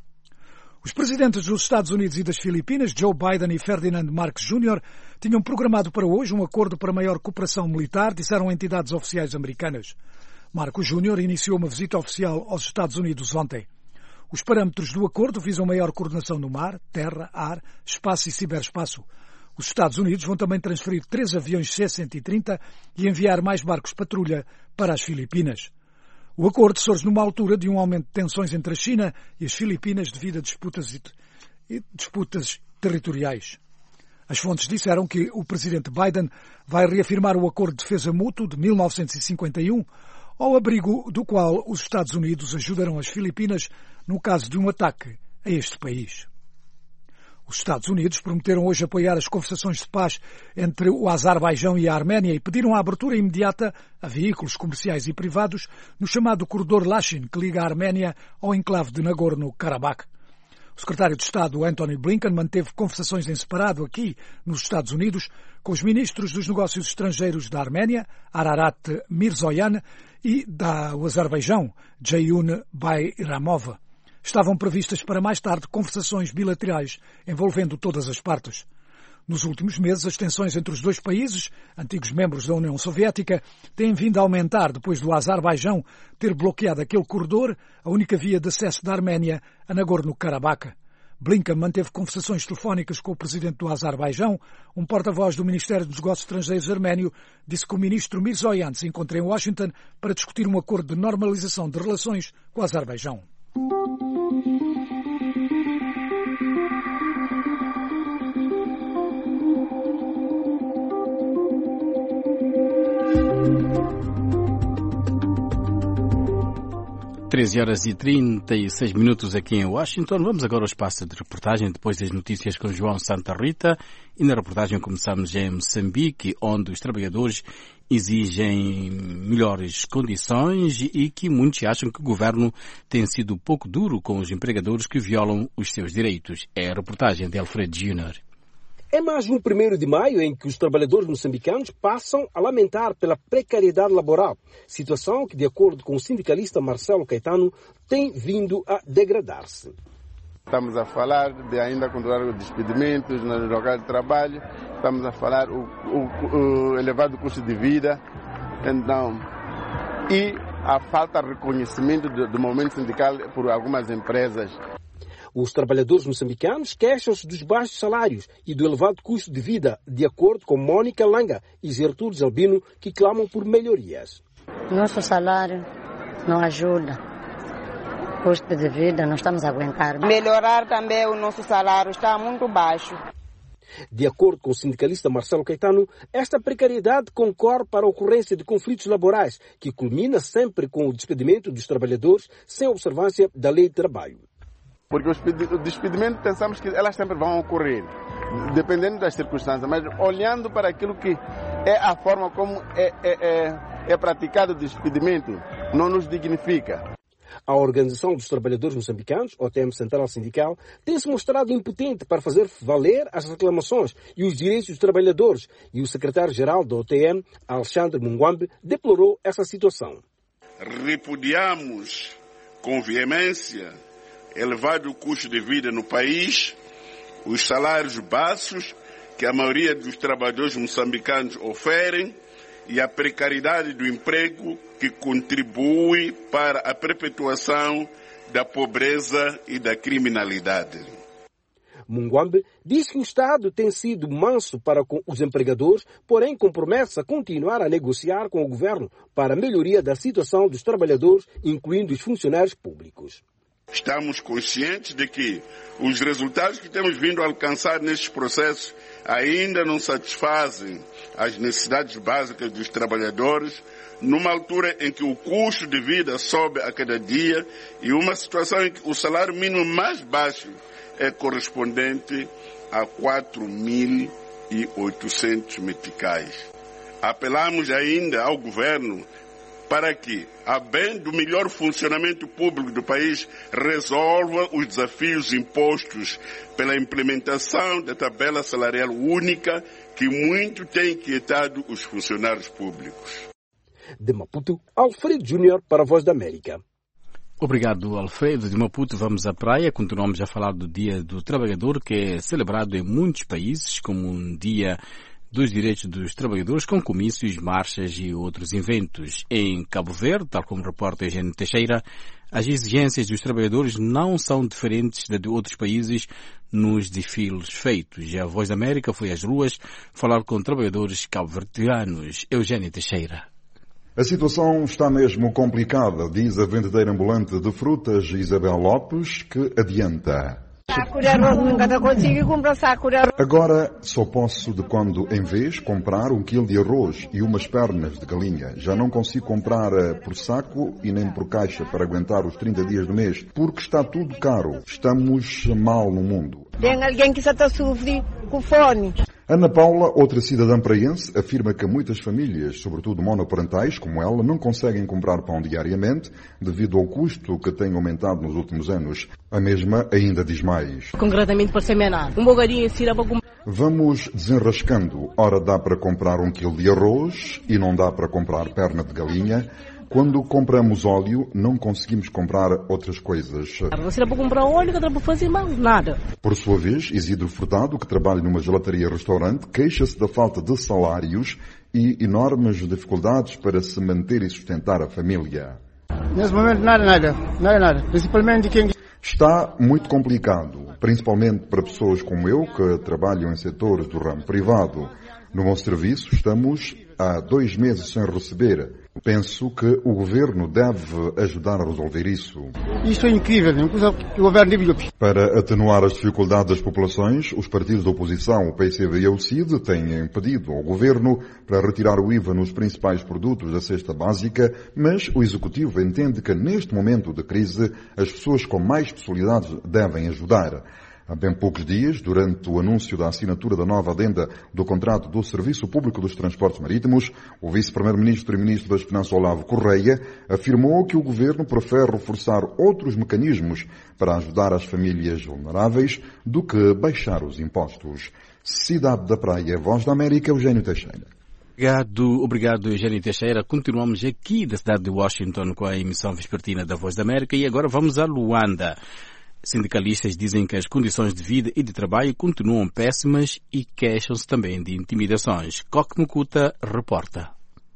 Os presidentes dos Estados Unidos e das Filipinas, Joe Biden e Ferdinand Marcos Júnior, tinham programado para hoje um acordo para maior cooperação militar, disseram entidades oficiais americanas. Marcos Júnior iniciou uma visita oficial aos Estados Unidos ontem. Os parâmetros do acordo visam maior coordenação no mar, terra, ar, espaço e ciberespaço. Os Estados Unidos vão também transferir três aviões C cento e trinta e enviar mais barcos patrulha para as Filipinas. O acordo surge numa altura de um aumento de tensões entre a China e as Filipinas devido a disputas, e disputas territoriais. As fontes disseram que o presidente Biden vai reafirmar o Acordo de Defesa Mútuo de mil novecentos e cinquenta e um, ao abrigo do qual os Estados Unidos ajudarão as Filipinas no caso de um ataque a este país. Os Estados Unidos prometeram hoje apoiar as conversações de paz entre o Azerbaijão e a Arménia e pediram a abertura imediata a veículos comerciais e privados no chamado corredor Lachin, que liga a Arménia ao enclave de Nagorno-Karabakh. O secretário de Estado, Antony Blinken, manteve conversações em separado aqui, nos Estados Unidos, com os ministros dos negócios estrangeiros da Arménia, Ararat Mirzoyan, e da Azerbaijão, Ceyhun Bayramov. Estavam previstas para mais tarde conversações bilaterais envolvendo todas as partes. Nos últimos meses, as tensões entre os dois países, antigos membros da União Soviética, têm vindo a aumentar depois do Azerbaijão ter bloqueado aquele corredor, a única via de acesso da Arménia a Nagorno-Karabakh. Blinken manteve conversações telefónicas com o presidente do Azerbaijão. Um porta-voz do Ministério dos Negócios Estrangeiros arménio disse que o ministro Mirzoyan se encontra em Washington para discutir um acordo de normalização de relações com o Azerbaijão. treze horas e trinta e seis minutos aqui em Washington. Vamos agora ao espaço de reportagem, depois das notícias com João Santa Rita. E na reportagem começamos em Moçambique, onde os trabalhadores exigem melhores condições e que muitos acham que o governo tem sido pouco duro com os empregadores que violam os seus direitos. É a reportagem de Alfredo Júnior. É mais um primeiro de maio em que os trabalhadores moçambicanos passam a lamentar pela precariedade laboral, situação que, de acordo com o sindicalista Marcelo Caetano, tem vindo a degradar-se. Estamos a falar de ainda continuar os despedimentos nos locais de trabalho, estamos a falar o, o, o elevado custo de vida, então, e a falta de reconhecimento do, do movimento sindical por algumas empresas. Os trabalhadores moçambicanos queixam-se dos baixos salários e do elevado custo de vida, de acordo com Mônica Langa e Gertrudes Albino, que clamam por melhorias. Nosso salário não ajuda. Custo de vida, não estamos a aguentar. Melhorar também o nosso salário, está muito baixo. De acordo com o sindicalista Marcelo Caetano, esta precariedade concorre para a ocorrência de conflitos laborais, que culmina sempre com o despedimento dos trabalhadores sem observância da lei de trabalho. Porque os despedimentos pensamos que elas sempre vão ocorrer, dependendo das circunstâncias, mas olhando para aquilo que é a forma como é, é, é, é praticado o despedimento, não nos dignifica. A Organização dos Trabalhadores Moçambicanos, O T M Central Sindical, tem se mostrado impotente para fazer valer as reclamações e os direitos dos trabalhadores, e o secretário-geral da O T M, Alexandre Munguambe, deplorou essa situação. Repudiamos com veemência elevado custo de vida no país, os salários baixos que a maioria dos trabalhadores moçambicanos oferem e a precariedade do emprego que contribui para a perpetuação da pobreza e da criminalidade. Munguambe diz que o Estado tem sido manso para com os empregadores, porém compromete-se a continuar a negociar com o governo para a melhoria da situação dos trabalhadores, incluindo os funcionários públicos. Estamos conscientes de que os resultados que temos vindo a alcançar nestes processos ainda não satisfazem as necessidades básicas dos trabalhadores, numa altura em que o custo de vida sobe a cada dia e uma situação em que o salário mínimo mais baixo é correspondente a quatro mil e oitocentos meticais. Apelamos ainda ao governo para que, a bem do melhor funcionamento público do país, resolva os desafios impostos pela implementação da tabela salarial única que muito tem inquietado os funcionários públicos. De Maputo, Alfredo Júnior para a Voz da América. Obrigado, Alfredo. De Maputo vamos à praia. Continuamos a falar do Dia do Trabalhador, que é celebrado em muitos países como um dia dos direitos dos trabalhadores, com comícios, marchas e outros eventos. Em Cabo Verde, tal como reporta Eugênio Teixeira, as exigências dos trabalhadores não são diferentes das de outros países nos desfiles feitos. A Voz da América foi às ruas falar com trabalhadores cabo-verdianos. Eugênio Teixeira. A situação está mesmo complicada, diz a vendedeira ambulante de frutas Isabel Lopes, que adianta. Agora só posso de quando em vez comprar um quilo de arroz e umas pernas de galinha. Já não consigo comprar por saco e nem por caixa para aguentar os trinta dias do mês, porque está tudo caro. Estamos mal no mundo. Tem alguém que já está sofrendo com fome. Ana Paula, outra cidadã praense, afirma que muitas famílias, sobretudo monoparentais como ela, não conseguem comprar pão diariamente devido ao custo que tem aumentado nos últimos anos. A mesma ainda diz mais. Concretamente para semenar. Um bocadinho assim dá para comprar. Vamos desenrascando. Ora dá para comprar um quilo de arroz e não dá para comprar perna de galinha. Quando compramos óleo, não conseguimos comprar outras coisas. Você dá para comprar óleo, que dá para fazer mal, nada. Por sua vez, Isidro Furtado, que trabalha numa gelataria-restaurante, queixa-se da falta de salários e enormes dificuldades para se manter e sustentar a família. Nesse momento, nada, nada. Nada, nada. Principalmente quem... Está muito complicado, principalmente para pessoas como eu, que trabalham em setores do ramo privado. No meu serviço, estamos há dois meses sem receber. Penso que o governo deve ajudar a resolver isso. Isso é incrível, não é? O governo deve... Para atenuar as dificuldades das populações, os partidos da oposição, o P C V e o C I D, têm pedido ao governo para retirar o I V A nos principais produtos da cesta básica, mas o executivo entende que neste momento de crise as pessoas com mais possibilidades devem ajudar. Há bem poucos dias, durante o anúncio da assinatura da nova adenda do contrato do Serviço Público dos Transportes Marítimos, o vice-primeiro-ministro e ministro das Finanças, Olavo Correia, afirmou que o governo prefere reforçar outros mecanismos para ajudar as famílias vulneráveis do que baixar os impostos. Cidade da Praia, Voz da América, Eugênio Teixeira. Obrigado, obrigado, Eugênio Teixeira. Continuamos aqui da cidade de Washington com a emissão vespertina da Voz da América e agora vamos a Luanda. Sindicalistas dizem que as condições de vida e de trabalho continuam péssimas e queixam-se também de intimidações. Coque Mukuta reporta.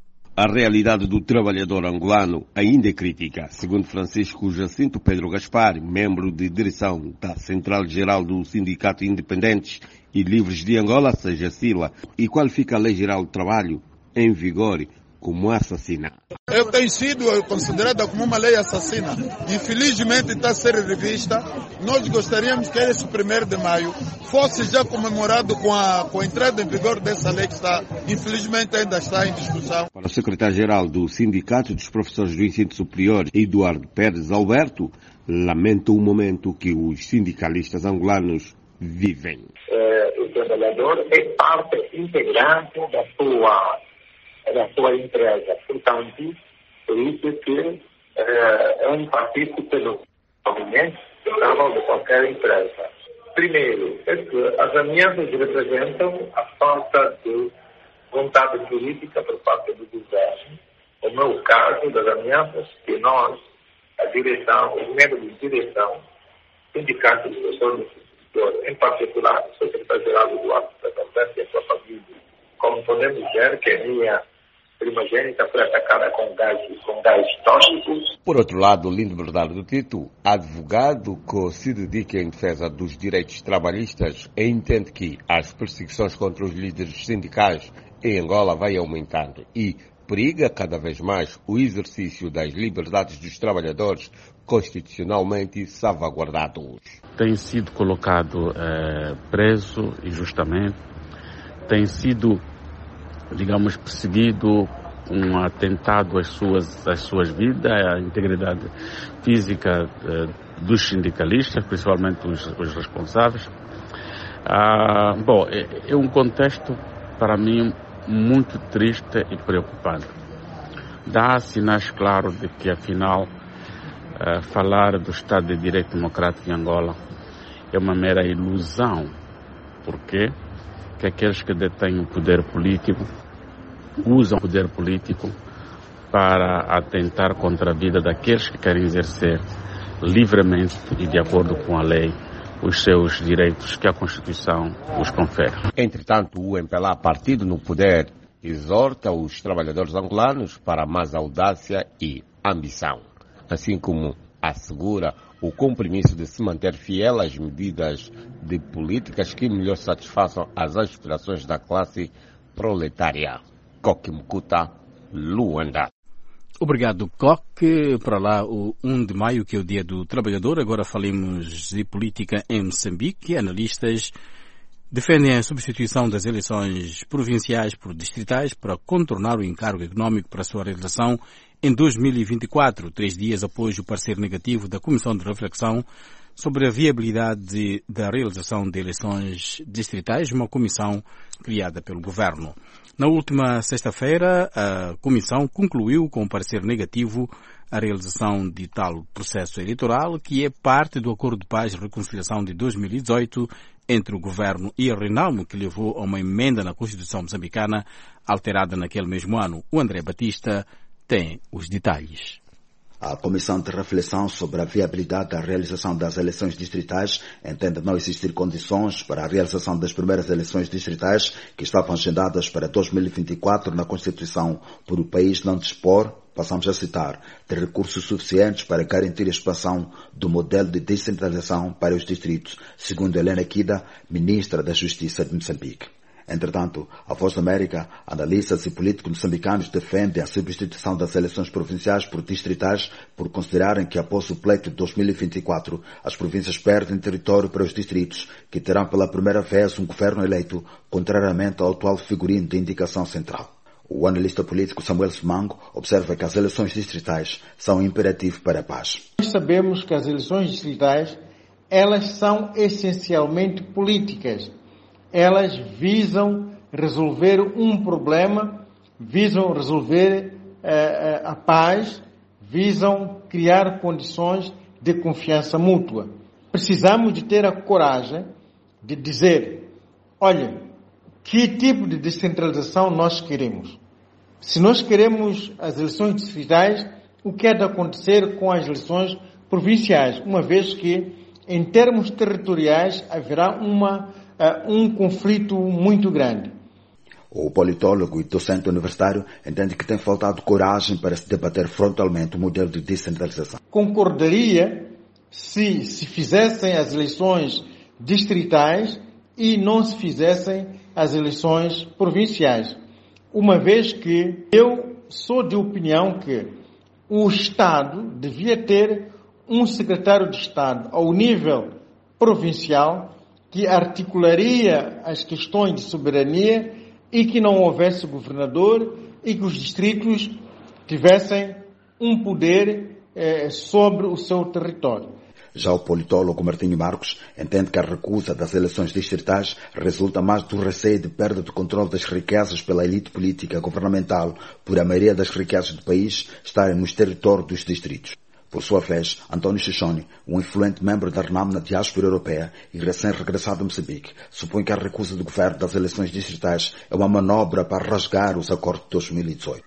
A realidade do trabalhador angolano ainda é crítica, segundo Francisco Jacinto Pedro Gaspar, membro de direção da Central Geral do Sindicato Independentes e Livres de Angola, seja SILA, e qualifica a Lei Geral do Trabalho em vigor como assassina. Eu tenho sido considerada como uma lei assassina. Infelizmente está a ser revista. Nós gostaríamos que esse primeiro de maio fosse já comemorado com a, com a entrada em vigor dessa lei que está, infelizmente ainda está em discussão. Para o secretário-geral do Sindicato dos Professores do Ensino Superior, Eduardo Pérez Alberto, lamenta o momento que os sindicalistas angolanos vivem. É, o trabalhador é parte integrante da sua da sua empresa. Portanto, por isso que é, é um partido pelo movimento de qualquer empresa. Primeiro, é que as ameaças representam a falta de vontade política por parte do governo. Como é o caso das ameaças que nós, a direção, os membros de direção, sindicatos de professores do setor, em particular o secretário-geral do Duarte e a sua família, como podemos ver que a minha primogênita foi atacada com gás, com gás tóxico. Por outro lado, Lindo Bernardo Tito, advogado que se dedica em defesa dos direitos trabalhistas, entende que as perseguições contra os líderes sindicais em Angola vai aumentando e periga cada vez mais o exercício das liberdades dos trabalhadores constitucionalmente salvaguardados. Tem sido colocado eh, preso injustamente, tem sido, digamos, perseguido, um atentado às suas, às suas vidas, à integridade física eh, dos sindicalistas, principalmente os, os responsáveis. Ah, bom, é, é um contexto, para mim, muito triste e preocupante. Dá sinais claros de que, afinal, eh, falar do Estado de Direito Democrático em Angola é uma mera ilusão. Por quê? Que aqueles que detêm o poder político usam o poder político para atentar contra a vida daqueles que querem exercer livremente e de acordo com a lei os seus direitos que a Constituição os confere. Entretanto, o M P L A, partido no poder, exorta os trabalhadores angolanos para mais audácia e ambição, assim como assegura o compromisso de se manter fiel às medidas de políticas que melhor satisfaçam as aspirações da classe proletária. Coque Mukuta, Luanda. Obrigado, Coque. Para lá, o primeiro de maio, que é o Dia do Trabalhador. Agora falemos de política em Moçambique. Analistas defendem a substituição das eleições provinciais por distritais para contornar o encargo econômico para a sua realização em dois mil e vinte e quatro, três dias após o parecer negativo da Comissão de Reflexão sobre a viabilidade da realização de eleições distritais, uma comissão criada pelo governo. Na última sexta-feira, a comissão concluiu com um parecer negativo a realização de tal processo eleitoral, que é parte do Acordo de Paz e Reconciliação de dois mil e dezoito entre o governo e a Renamo, que levou a uma emenda na Constituição moçambicana alterada naquele mesmo ano. O André Batista tem os detalhes. A Comissão de Reflexão sobre a Viabilidade da Realização das Eleições Distritais entende não existir condições para a realização das primeiras eleições distritais que estavam agendadas para dois mil e vinte e quatro na Constituição, por o país não dispor, passamos a citar, de recursos suficientes para garantir a expansão do modelo de descentralização para os distritos, segundo Helena Kida, Ministra da Justiça de Moçambique. Entretanto, a Voz da América, analistas e políticos moçambicanos defendem a substituição das eleições provinciais por distritais por considerarem que após o pleito de dois mil e vinte e quatro, as províncias perdem território para os distritos, que terão pela primeira vez um governo eleito, contrariamente ao atual figurino de indicação central. O analista político Samuel Simango observa que as eleições distritais são um imperativo para a paz. Nós sabemos que as eleições distritais, elas são essencialmente políticas. Elas visam resolver um problema, visam resolver uh, a paz, visam criar condições de confiança mútua. Precisamos de ter a coragem de dizer, olha, que tipo de descentralização nós queremos? Se nós queremos as eleições distritais, o que é de acontecer com as eleições provinciais? Uma vez que, em termos territoriais, haverá uma Uh, um conflito muito grande. O politólogo e docente universitário entende que tem faltado coragem para se debater frontalmente o modelo de descentralização. Concordaria se se fizessem as eleições distritais e não se fizessem as eleições provinciais. Uma vez que eu sou de opinião que o Estado devia ter um secretário de Estado ao nível provincial que articularia as questões de soberania e que não houvesse governador e que os distritos tivessem um poder eh, sobre o seu território. Já o politólogo Martinho Marcos entende que a recusa das eleições distritais resulta mais do receio de perda de controle das riquezas pela elite política governamental, por a maioria das riquezas do país estarem nos territórios dos distritos. Por sua vez, António Chichoni, um influente membro da Renamo na diáspora europeia e recém-regressado a Moçambique, supõe que a recusa do governo das eleições distritais é uma manobra para rasgar os acordos de dois mil e dezoito.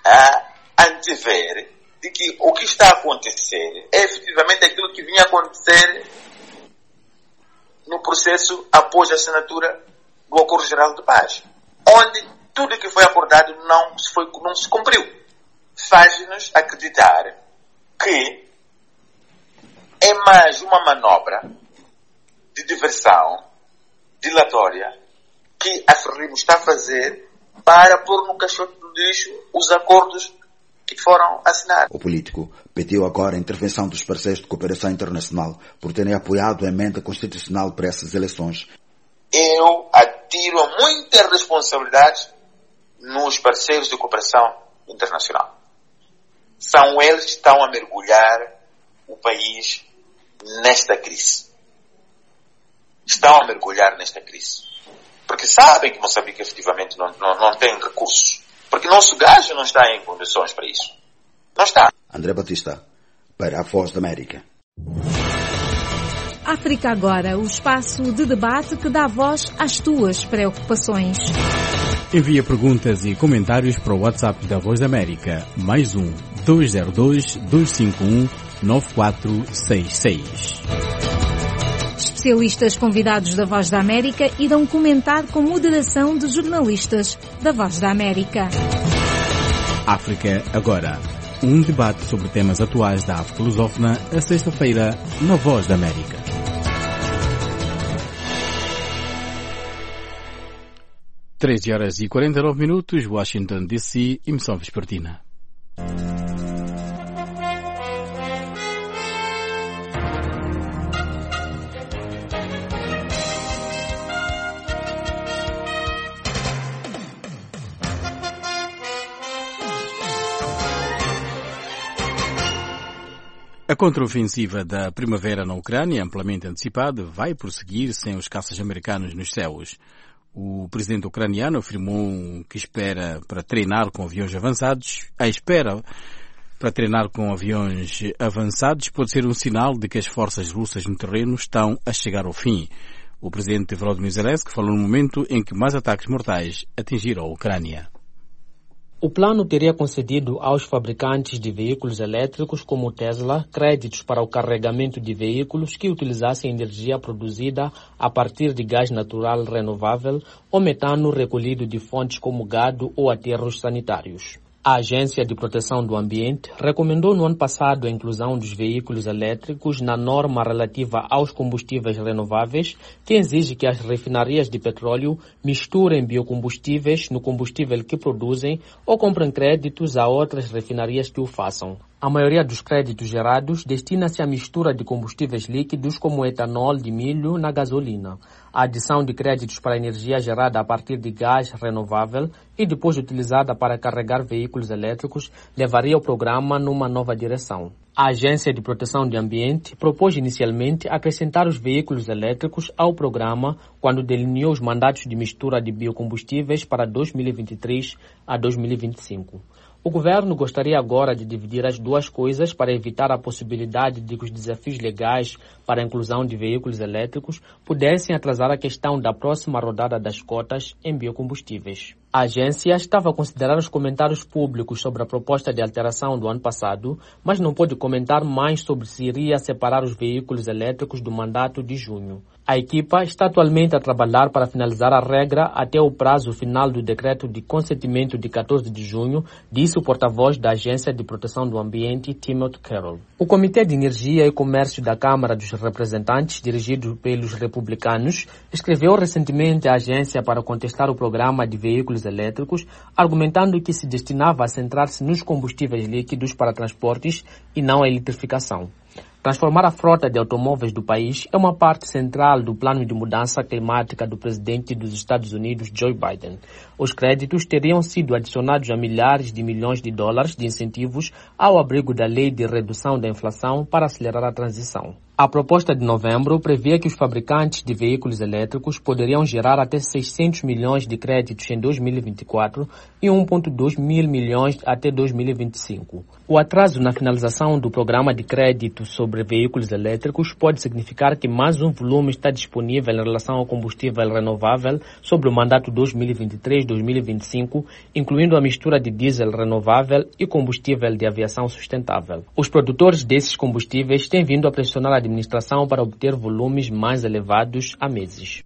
A antever de que o que está a acontecer é efetivamente aquilo que vinha a acontecer no processo após a assinatura do Acordo Geral de Paz, onde tudo o que foi acordado não se, foi, não se cumpriu. Faz-nos acreditar que é mais uma manobra de diversão dilatória que a Frelimo está a fazer para pôr no caixote do lixo os acordos que foram assinados. O político pediu agora a intervenção dos parceiros de cooperação internacional por terem apoiado a emenda constitucional para essas eleições. Eu atiro muitas responsabilidades nos parceiros de cooperação internacional. São eles que estão a mergulhar o país nesta crise. Estão a mergulhar nesta crise. Porque sabem que Moçambique efetivamente não, não, não tem recursos. Porque nosso gás não está em condições para isso. Não está. André Batista, para a Voz da América. África Agora, o espaço de debate que dá voz às tuas preocupações. Envia perguntas e comentários para o WhatsApp da Voz da América, mais um dois zero dois, dois cinco um, nove quatro seis seis. Especialistas convidados da Voz da América irão comentar com moderação de jornalistas da Voz da América. África Agora, um debate sobre temas atuais da África lusófona, a sexta-feira, na Voz da América. treze horas e quarenta e nove minutos, Washington, D C, emissão vespertina. A A contraofensiva da primavera na Ucrânia, amplamente antecipada, vai prosseguir sem os caças americanos nos céus. O presidente ucraniano afirmou que espera para treinar com aviões avançados. A espera para treinar com aviões avançados pode ser um sinal de que as forças russas no terreno estão a chegar ao fim. O presidente Volodymyr Zelensky falou no momento em que mais ataques mortais atingiram a Ucrânia. O plano teria concedido aos fabricantes de veículos elétricos como Tesla créditos para o carregamento de veículos que utilizassem energia produzida a partir de gás natural renovável ou metano recolhido de fontes como gado ou aterros sanitários. A Agência de Proteção do Ambiente recomendou no ano passado a inclusão dos veículos elétricos na norma relativa aos combustíveis renováveis, que exige que as refinarias de petróleo misturem biocombustíveis no combustível que produzem ou comprem créditos a outras refinarias que o façam. A maioria dos créditos gerados destina-se à mistura de combustíveis líquidos como o etanol de milho na gasolina. A adição de créditos para a energia gerada a partir de gás renovável e depois utilizada para carregar veículos elétricos levaria o programa numa nova direção. A Agência de Proteção do Ambiente propôs inicialmente acrescentar os veículos elétricos ao programa quando delineou os mandatos de mistura de biocombustíveis para dois mil e vinte e três a dois mil e vinte e cinco. O governo gostaria agora de dividir as duas coisas para evitar a possibilidade de que os desafios legais para a inclusão de veículos elétricos pudessem atrasar a questão da próxima rodada das cotas em biocombustíveis. A agência estava a considerar os comentários públicos sobre a proposta de alteração do ano passado, mas não pôde comentar mais sobre se iria separar os veículos elétricos do mandato de junho. A equipa está atualmente a trabalhar para finalizar a regra até o prazo final do decreto de consentimento de quatorze de junho, disse o porta-voz da Agência de Proteção do Ambiente, Timothy Carroll. O Comitê de Energia e Comércio da Câmara dos Representantes, dirigido pelos republicanos, escreveu recentemente à agência para contestar o programa de veículos elétricos, argumentando que se destinava a centrar-se nos combustíveis líquidos para transportes e não à eletrificação. Transformar a frota de automóveis do país é uma parte central do plano de mudança climática do presidente dos Estados Unidos, Joe Biden. Os créditos teriam sido adicionados a milhares de milhões de dólares de incentivos ao abrigo da Lei de Redução da Inflação para acelerar a transição. A proposta de novembro previa que os fabricantes de veículos elétricos poderiam gerar até seiscentos milhões de créditos em dois mil e vinte e quatro e um vírgula dois mil milhões até dois mil e vinte e cinco. O atraso na finalização do programa de crédito sobre veículos elétricos pode significar que mais um volume está disponível em relação ao combustível renovável sobre o mandato dois mil e vinte e três a dois mil e vinte e cinco, incluindo a mistura de diesel renovável e combustível de aviação sustentável. Os produtores desses combustíveis têm vindo a pressionar a administração para obter volumes mais elevados há meses.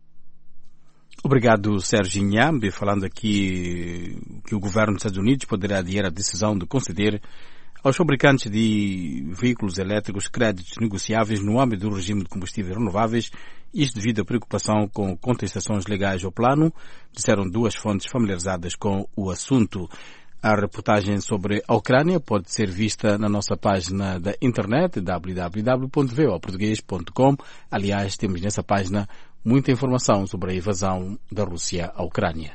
Obrigado, Sérgio Inhambe, falando aqui que o governo dos Estados Unidos poderá adiar a decisão de conceder aos fabricantes de veículos elétricos créditos negociáveis no âmbito do regime de combustíveis renováveis, isto devido à preocupação com contestações legais ao plano, disseram duas fontes familiarizadas com o assunto. A reportagem sobre a Ucrânia pode ser vista na nossa página da internet w w w ponto v o português ponto com. Aliás, temos nessa página muita informação sobre a invasão da Rússia à Ucrânia.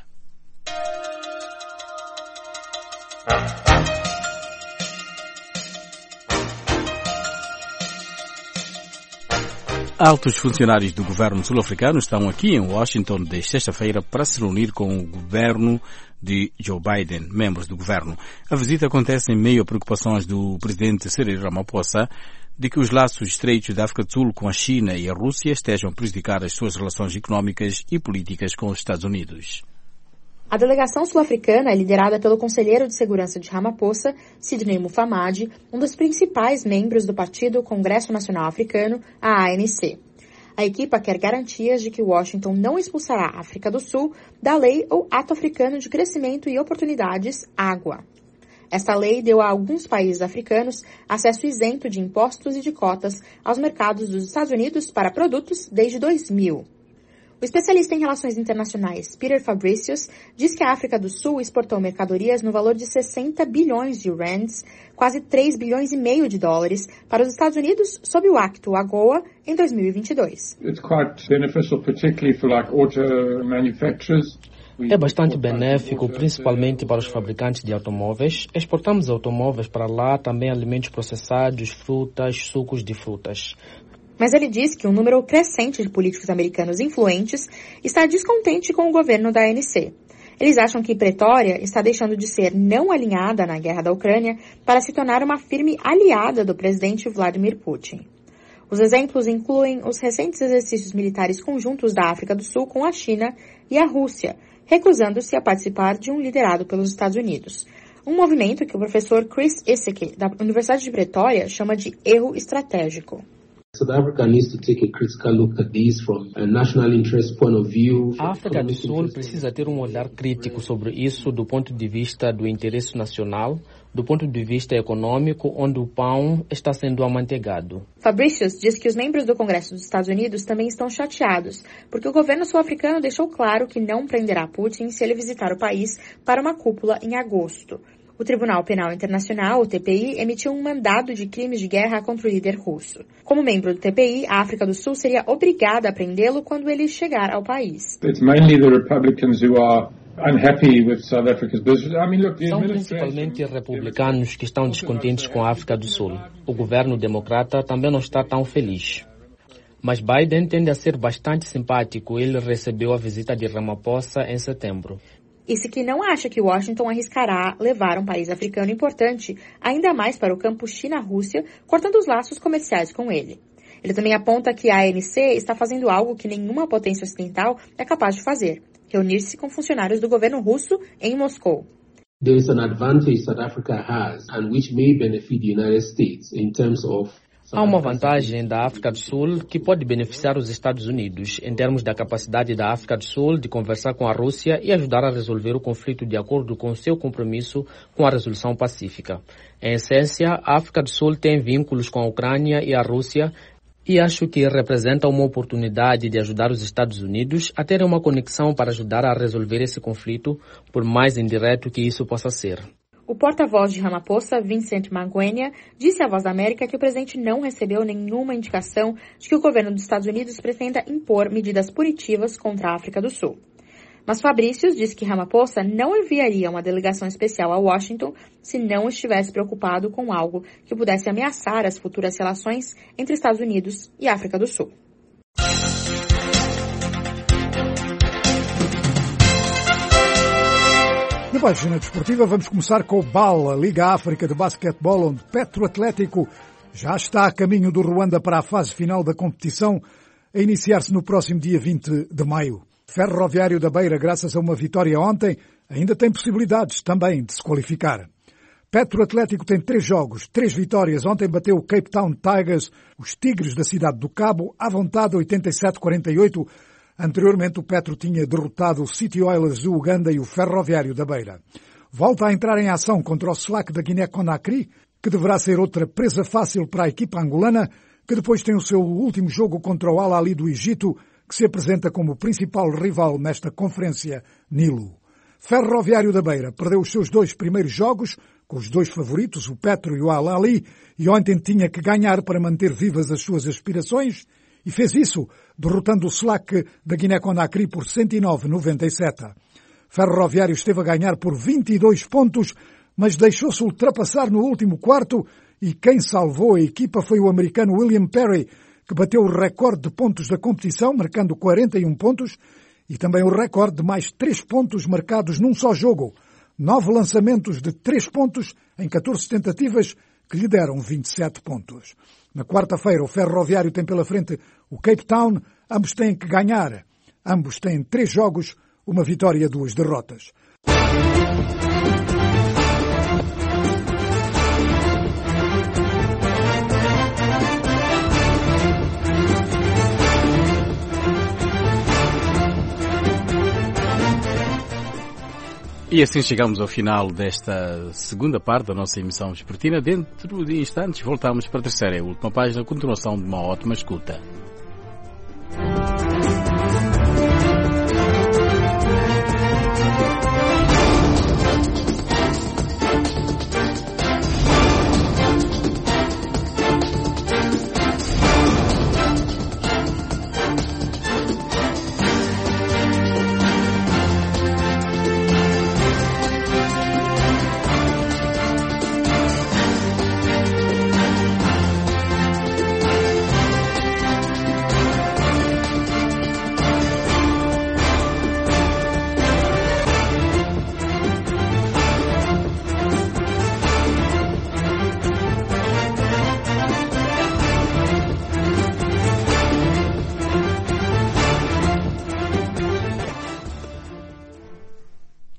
Altos funcionários do governo sul-africano estão aqui em Washington desde sexta-feira para se reunir com o governo de Joe Biden, membros do governo. A visita acontece em meio a preocupações do presidente Cyril Ramaphosa de que os laços estreitos da África do Sul com a China e a Rússia estejam a prejudicar as suas relações económicas e políticas com os Estados Unidos. A delegação sul-africana é liderada pelo conselheiro de segurança de Ramaphosa, Sidney Mufamadi, um dos principais membros do Partido Congresso Nacional Africano, a A N C. A equipa quer garantias de que Washington não expulsará a África do Sul da Lei ou Ato Africano de Crescimento e Oportunidades, AGWA. Esta lei deu a alguns países africanos acesso isento de impostos e de cotas aos mercados dos Estados Unidos para produtos desde dois mil. O especialista em relações internacionais Peter Fabricius diz que a África do Sul exportou mercadorias no valor de sessenta bilhões de rands, quase três bilhões e meio de dólares, para os Estados Unidos sob o Acto AGOA em dois mil e vinte e dois. It's quite beneficial, particularly for like auto manufacturers. É bastante benéfico, principalmente para os fabricantes de automóveis. Exportamos automóveis para lá, também alimentos processados, frutas, sucos de frutas. Mas ele diz que um número crescente de políticos americanos influentes está descontente com o governo da A N C. Eles acham que Pretória está deixando de ser não alinhada na guerra da Ucrânia para se tornar uma firme aliada do presidente Vladimir Putin. Os exemplos incluem os recentes exercícios militares conjuntos da África do Sul com a China e a Rússia, recusando-se a participar de um liderado pelos Estados Unidos. Um movimento que o professor Chris Isseke, da Universidade de Pretória, chama de erro estratégico. A África do Sul precisa ter um olhar crítico sobre isso do ponto de vista do interesse nacional, do ponto de vista econômico, onde o pão está sendo amanteigado. Fabricius diz que os membros do Congresso dos Estados Unidos também estão chateados, porque o governo sul-africano deixou claro que não prenderá Putin se ele visitar o país para uma cúpula em agosto. O Tribunal Penal Internacional, o T P I, emitiu um mandado de crimes de guerra contra o líder russo. Como membro do T P I, a África do Sul seria obrigada a prendê-lo quando ele chegar ao país. It's mainly the Republicans who are unhappy with South Africa's business. I mean, look, São principalmente republicanos que estão descontentes com a África do Sul. O governo democrata também não está tão feliz. Mas Biden tende a ser bastante simpático. Ele recebeu a visita de Ramaphosa em setembro. Isseke não acha que Washington arriscará levar um país africano importante ainda mais para o campo China-Rússia, cortando os laços comerciais com ele. Ele também aponta que a A N C está fazendo algo que nenhuma potência ocidental é capaz de fazer, reunir-se com funcionários do governo russo em Moscou. There is an advantage South Africa has and which may benefit the United States in terms of Há uma vantagem da África do Sul que pode beneficiar os Estados Unidos em termos da capacidade da África do Sul de conversar com a Rússia e ajudar a resolver o conflito de acordo com seu compromisso com a resolução pacífica. Em essência, a África do Sul tem vínculos com a Ucrânia e a Rússia e acho que representa uma oportunidade de ajudar os Estados Unidos a terem uma conexão para ajudar a resolver esse conflito, por mais indireto que isso possa ser. O porta-voz de Ramaphosa, Vincent Magwenya, disse à Voz da América que o presidente não recebeu nenhuma indicação de que o governo dos Estados Unidos pretenda impor medidas punitivas contra a África do Sul. Mas Fabricius disse que Ramaphosa não enviaria uma delegação especial a Washington se não estivesse preocupado com algo que pudesse ameaçar as futuras relações entre Estados Unidos e África do Sul. Na página desportiva vamos começar com o B A L, a Liga África de Basquetebol, onde Petro Atlético já está a caminho do Ruanda para a fase final da competição, a iniciar-se no próximo dia vinte de maio. Ferroviário da Beira, graças a uma vitória ontem, ainda tem possibilidades também de se qualificar. Petro Atlético tem três jogos, três vitórias. Ontem bateu o Cape Town Tigers, os Tigres da cidade do Cabo, à vontade oitenta e sete a quarenta e oito. Anteriormente, o Petro tinha derrotado o City Oilers do Uganda e o Ferroviário da Beira. Volta a entrar em ação contra o S L A C da Guiné-Conakry, que deverá ser outra presa fácil para a equipa angolana, que depois tem o seu último jogo contra o Al-Ahly do Egito, que se apresenta como o principal rival nesta conferência Nilo. Ferroviário da Beira perdeu os seus dois primeiros jogos, com os dois favoritos, o Petro e o Al-Ahly, e ontem tinha que ganhar para manter vivas as suas aspirações, e fez isso, derrotando o S L A C da Guiné-Conakry por cento e nove a noventa e sete. Ferroviário esteve a ganhar por vinte e dois pontos, mas deixou-se ultrapassar no último quarto e quem salvou a equipa foi o americano William Perry, que bateu o recorde de pontos da competição, marcando quarenta e um pontos, e também o recorde de mais três pontos marcados num só jogo. Nove lançamentos de três pontos em catorze tentativas, que lhe deram vinte e sete pontos. Na quarta-feira, o Ferroviário tem pela frente o Cape Town. Ambos têm que ganhar. Ambos têm três jogos, uma vitória e duas derrotas. E assim chegamos ao final desta segunda parte da nossa emissão vespertina. Dentro de instantes voltamos para a terceira e última página, continuação de uma ótima escuta.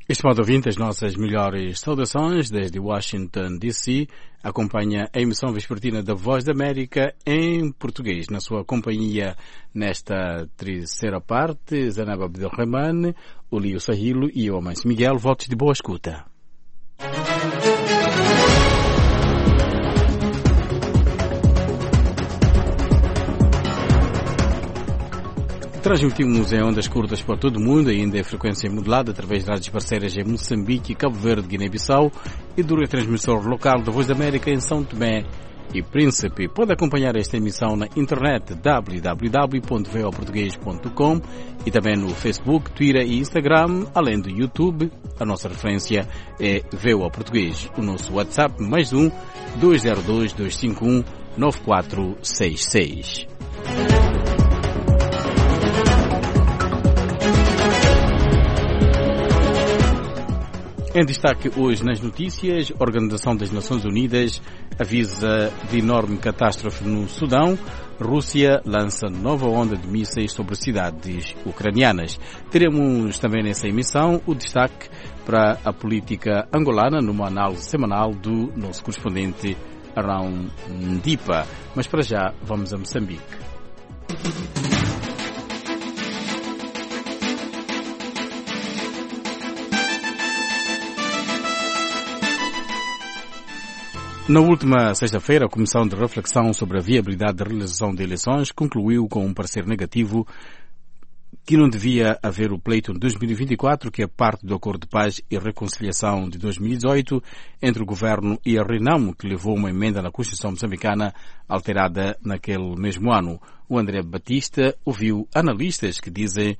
Estimado ouvinte, as nossas melhores saudações desde Washington, D C Acompanha a emissão vespertina da Voz da América em português. Na sua companhia, nesta terceira parte, Zanab Abdelrahman, o Lio Sahilo e eu, Amancio Miguel. Votos de boa escuta. Transmitimos em ondas curtas para todo o mundo, ainda em frequência modulada, através de rádios parceiras em Moçambique, Cabo Verde, Guiné-Bissau e do retransmissor local da Voz da América em São Tomé e Príncipe. Pode acompanhar esta emissão na internet w w w ponto v o português ponto com e também no Facebook, Twitter e Instagram, além do YouTube. A nossa referência é V O Português. O nosso WhatsApp mais um dois zero dois, dois cinco um, nove quatro seis seis. Em destaque hoje nas notícias, a Organização das Nações Unidas avisa de enorme catástrofe no Sudão. Rússia lança nova onda de mísseis sobre cidades ucranianas. Teremos também nessa emissão o destaque para a política angolana numa análise semanal do nosso correspondente Arão Ndipa. Mas para já vamos a Moçambique. Na última sexta-feira, a Comissão de Reflexão sobre a Viabilidade da Realização de Eleições concluiu com um parecer negativo que não devia haver o pleito de dois mil e vinte e quatro, que é parte do Acordo de Paz e Reconciliação de dois mil e dezoito entre o Governo e a Renamo, que levou uma emenda na Constituição moçambicana alterada naquele mesmo ano. O André Batista ouviu analistas que dizem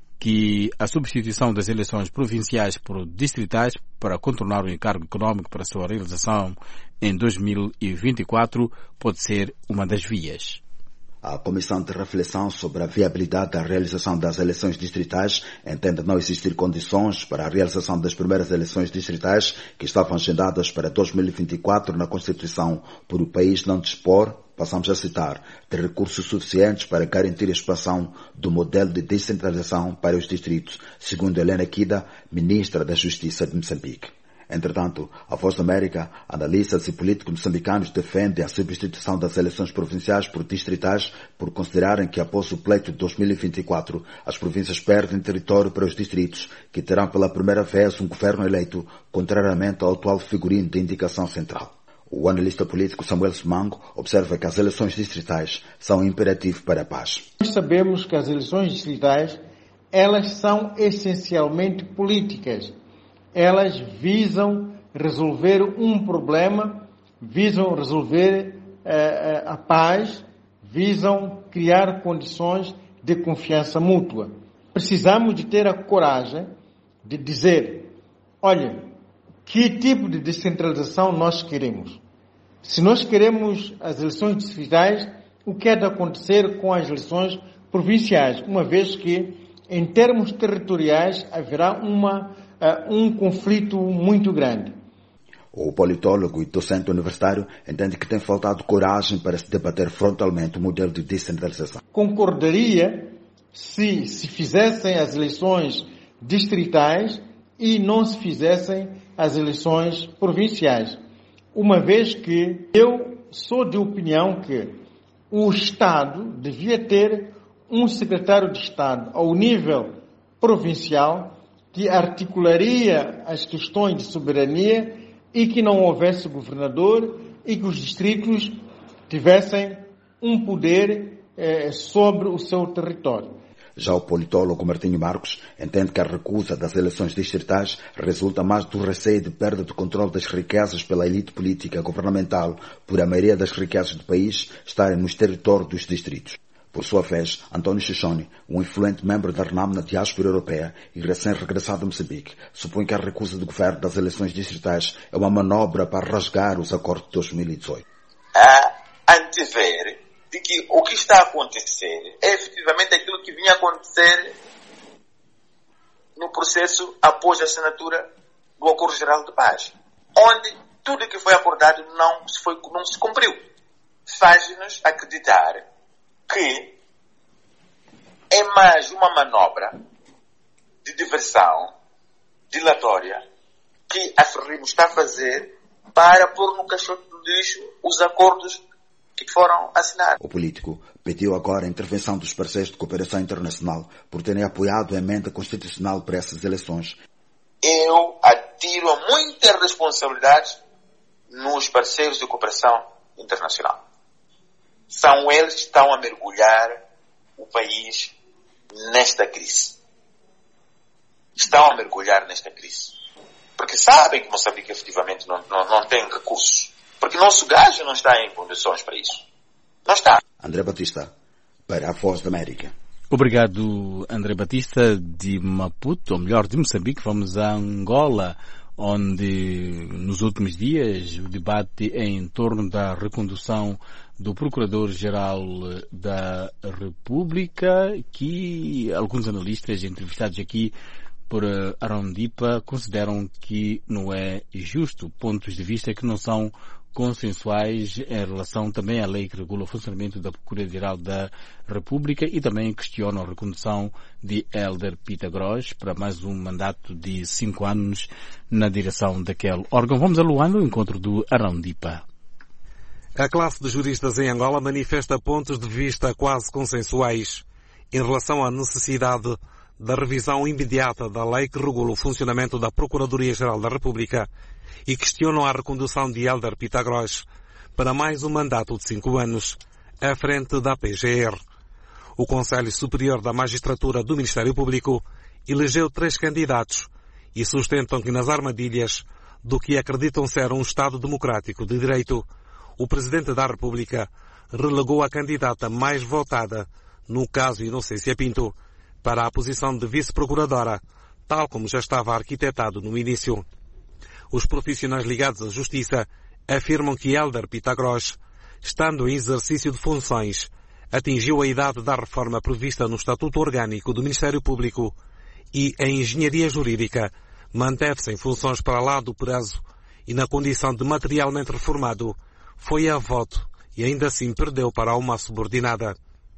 que a substituição das eleições provinciais por distritais para contornar o encargo económico para a sua realização em dois mil e vinte e quatro pode ser uma das vias. A Comissão de Reflexão sobre a Viabilidade da Realização das Eleições Distritais entende não existir condições para a realização das primeiras eleições distritais que estavam agendadas para dois mil e vinte e quatro na Constituição, por o país não dispor, passamos a citar, de recursos suficientes para garantir a expansão do modelo de descentralização para os distritos, segundo Helena Kida, Ministra da Justiça de Moçambique. Entretanto, a Voz da América, analistas e políticos moçambicanos defendem a substituição das eleições provinciais por distritais por considerarem que após o pleito de dois mil e vinte e quatro, as províncias perdem território para os distritos, que terão pela primeira vez um governo eleito, contrariamente ao atual figurino de indicação central. O analista político Samuel Simango observa que as eleições distritais são um imperativo para a paz. Nós sabemos que as eleições distritais, elas são essencialmente políticas. Elas visam resolver um problema, visam resolver uh, a paz, visam criar condições de confiança mútua. Precisamos de ter a coragem de dizer, olha, que tipo de descentralização nós queremos? Se nós queremos as eleições distritais, o que é de acontecer com as eleições provinciais? Uma vez que, em termos territoriais, haverá uma, uh, um conflito muito grande. O politólogo e docente universitário entende que tem faltado coragem para se debater frontalmente o modelo de descentralização. Concordaria se se fizessem as eleições distritais e não se fizessem as eleições provinciais. Uma vez que eu sou de opinião que o Estado devia ter um secretário de Estado ao nível provincial que articularia as questões de soberania e que não houvesse governador e que os distritos tivessem um poder eh, sobre o seu território. Já o politólogo Martinho Marcos entende que a recusa das eleições distritais resulta mais do receio de perda de controle das riquezas pela elite política governamental, por a maioria das riquezas do país estarem nos territórios dos distritos. Por sua vez, António Chichoni, um influente membro da Renamo na diáspora europeia e recém-regressado a Moçambique, supõe que a recusa do governo das eleições distritais é uma manobra para rasgar os acordos de dois mil e dezoito. A antever de que o que está a acontecer é efetivamente aquilo que vinha a acontecer no processo após a assinatura do Acordo Geral de Paz, onde tudo o que foi acordado não se, foi, não se cumpriu. Faz-nos acreditar que é mais uma manobra de diversão dilatória que a Frelimo está a fazer para pôr no caixote do lixo os acordos que foram assinados. O político pediu agora a intervenção dos parceiros de cooperação internacional por terem apoiado a emenda constitucional para essas eleições. Eu atiro muitas responsabilidades nos parceiros de cooperação internacional. São eles que estão a mergulhar o país nesta crise. Estão a mergulhar nesta crise. Porque sabem que Moçambique efetivamente não, não, não tem recursos. Porque nosso gás não está em condições para isso. Não está. André Batista, para a Voz da América. Obrigado, André Batista, de Maputo, ou melhor, de Moçambique. Vamos a Angola, onde nos últimos dias o debate é em torno da recondução do Procurador-Geral da República, que alguns analistas entrevistados aqui por Arondipa consideram que não é justo, pontos de vista que não são consensuais em relação também à lei que regula o funcionamento da Procuradoria-Geral da República e também questionam a recondução de Hélder Pitagros para mais um mandato de cinco anos na direção daquele órgão. Vamos a Luanda, o encontro do Arondipa. A classe de juristas em Angola manifesta pontos de vista quase consensuais em relação à necessidade da revisão imediata da lei que regula o funcionamento da Procuradoria-Geral da República e questionam a recondução de Hélder Pitagros para mais um mandato de cinco anos à frente da P G R. O Conselho Superior da Magistratura do Ministério Público elegeu três candidatos e sustentam que nas armadilhas do que acreditam ser um Estado democrático de direito, o Presidente da República relegou a candidata mais votada, no caso Inocência Pinto, para a posição de vice-procuradora, tal como já estava arquitetado no início. Os profissionais ligados à Justiça afirmam que Hélder Pitagros, estando em exercício de funções, atingiu a idade da reforma prevista no Estatuto Orgânico do Ministério Público e a Engenharia Jurídica manteve-se em funções para lá do prazo e na condição de materialmente reformado, foi a voto e ainda assim perdeu para uma subordinada.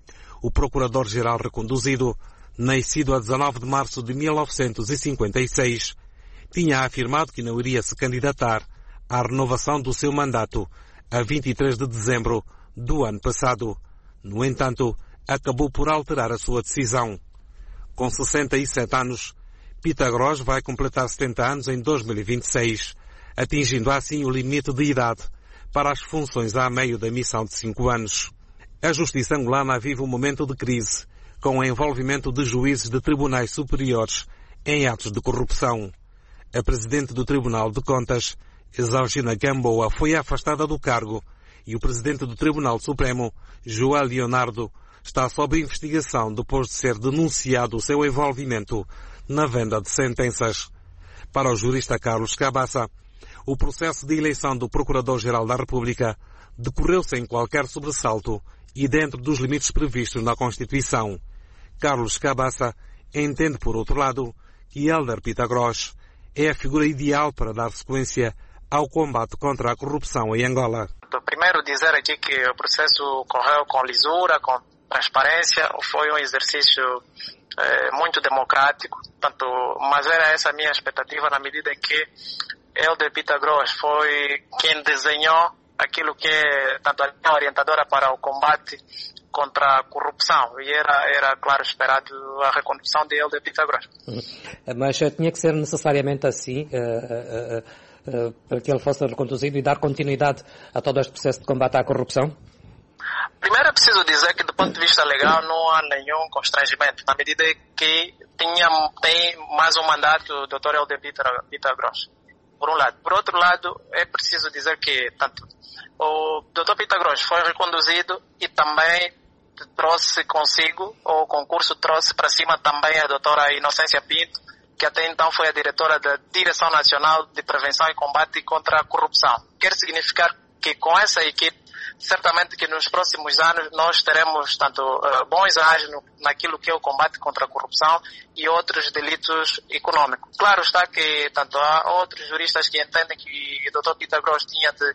O Procurador-Geral reconduzido, nascido a dezanove de março de mil novecentos e cinquenta e seis, tinha afirmado que não iria se candidatar à renovação do seu mandato a vinte e três de dezembro do ano passado. No entanto, acabou por alterar a sua decisão. Com sessenta e sete anos, Pitagros vai completar setenta anos em dois mil e vinte e seis, atingindo assim o limite de idade para as funções a meio da missão de cinco anos. A justiça angolana vive um momento de crise, com o envolvimento de juízes de tribunais superiores em atos de corrupção. A presidente do Tribunal de Contas, Exaugina Gamboa, foi afastada do cargo e o presidente do Tribunal Supremo, João Leonardo, está sob investigação depois de ser denunciado o seu envolvimento na venda de sentenças. Para o jurista Carlos Cabaça, o processo de eleição do Procurador-Geral da República decorreu sem qualquer sobressalto e dentro dos limites previstos na Constituição. Carlos Cabaça entende, por outro lado, que Hélder Pitagros é a figura ideal para dar sequência ao combate contra a corrupção em Angola. Primeiro dizer aqui que o processo correu com lisura, com transparência, foi um exercício é, muito democrático, tanto, mas era essa a minha expectativa na medida em que Hélder Pitagros foi quem desenhou aquilo que é tanto a linha orientadora para o combate contra a corrupção e era, era claro, esperado a recondução de Hélder Pitagros. Mas uh, tinha que ser necessariamente assim uh, uh, uh, uh, para que ele fosse reconduzido e dar continuidade a todo este processo de combate à corrupção? Primeiro é preciso dizer que do ponto de vista legal não há nenhum constrangimento, na medida que tinha, tem mais um mandato do doutor Hélder Pitagros. Por um lado. Por outro lado, é preciso dizer que tanto o doutor Pitagros foi reconduzido e também trouxe consigo, o concurso trouxe para cima também a doutora Inocência Pinto, que até então foi a diretora da Direção Nacional de Prevenção e Combate contra a Corrupção. Quer significar que com essa equipe certamente que nos próximos anos nós teremos tanto uh, bons ágios no, naquilo que é o combate contra a corrupção e outros delitos econômicos. Claro está que tanto há outros juristas que entendem que o doutor Pita Gross tinha de,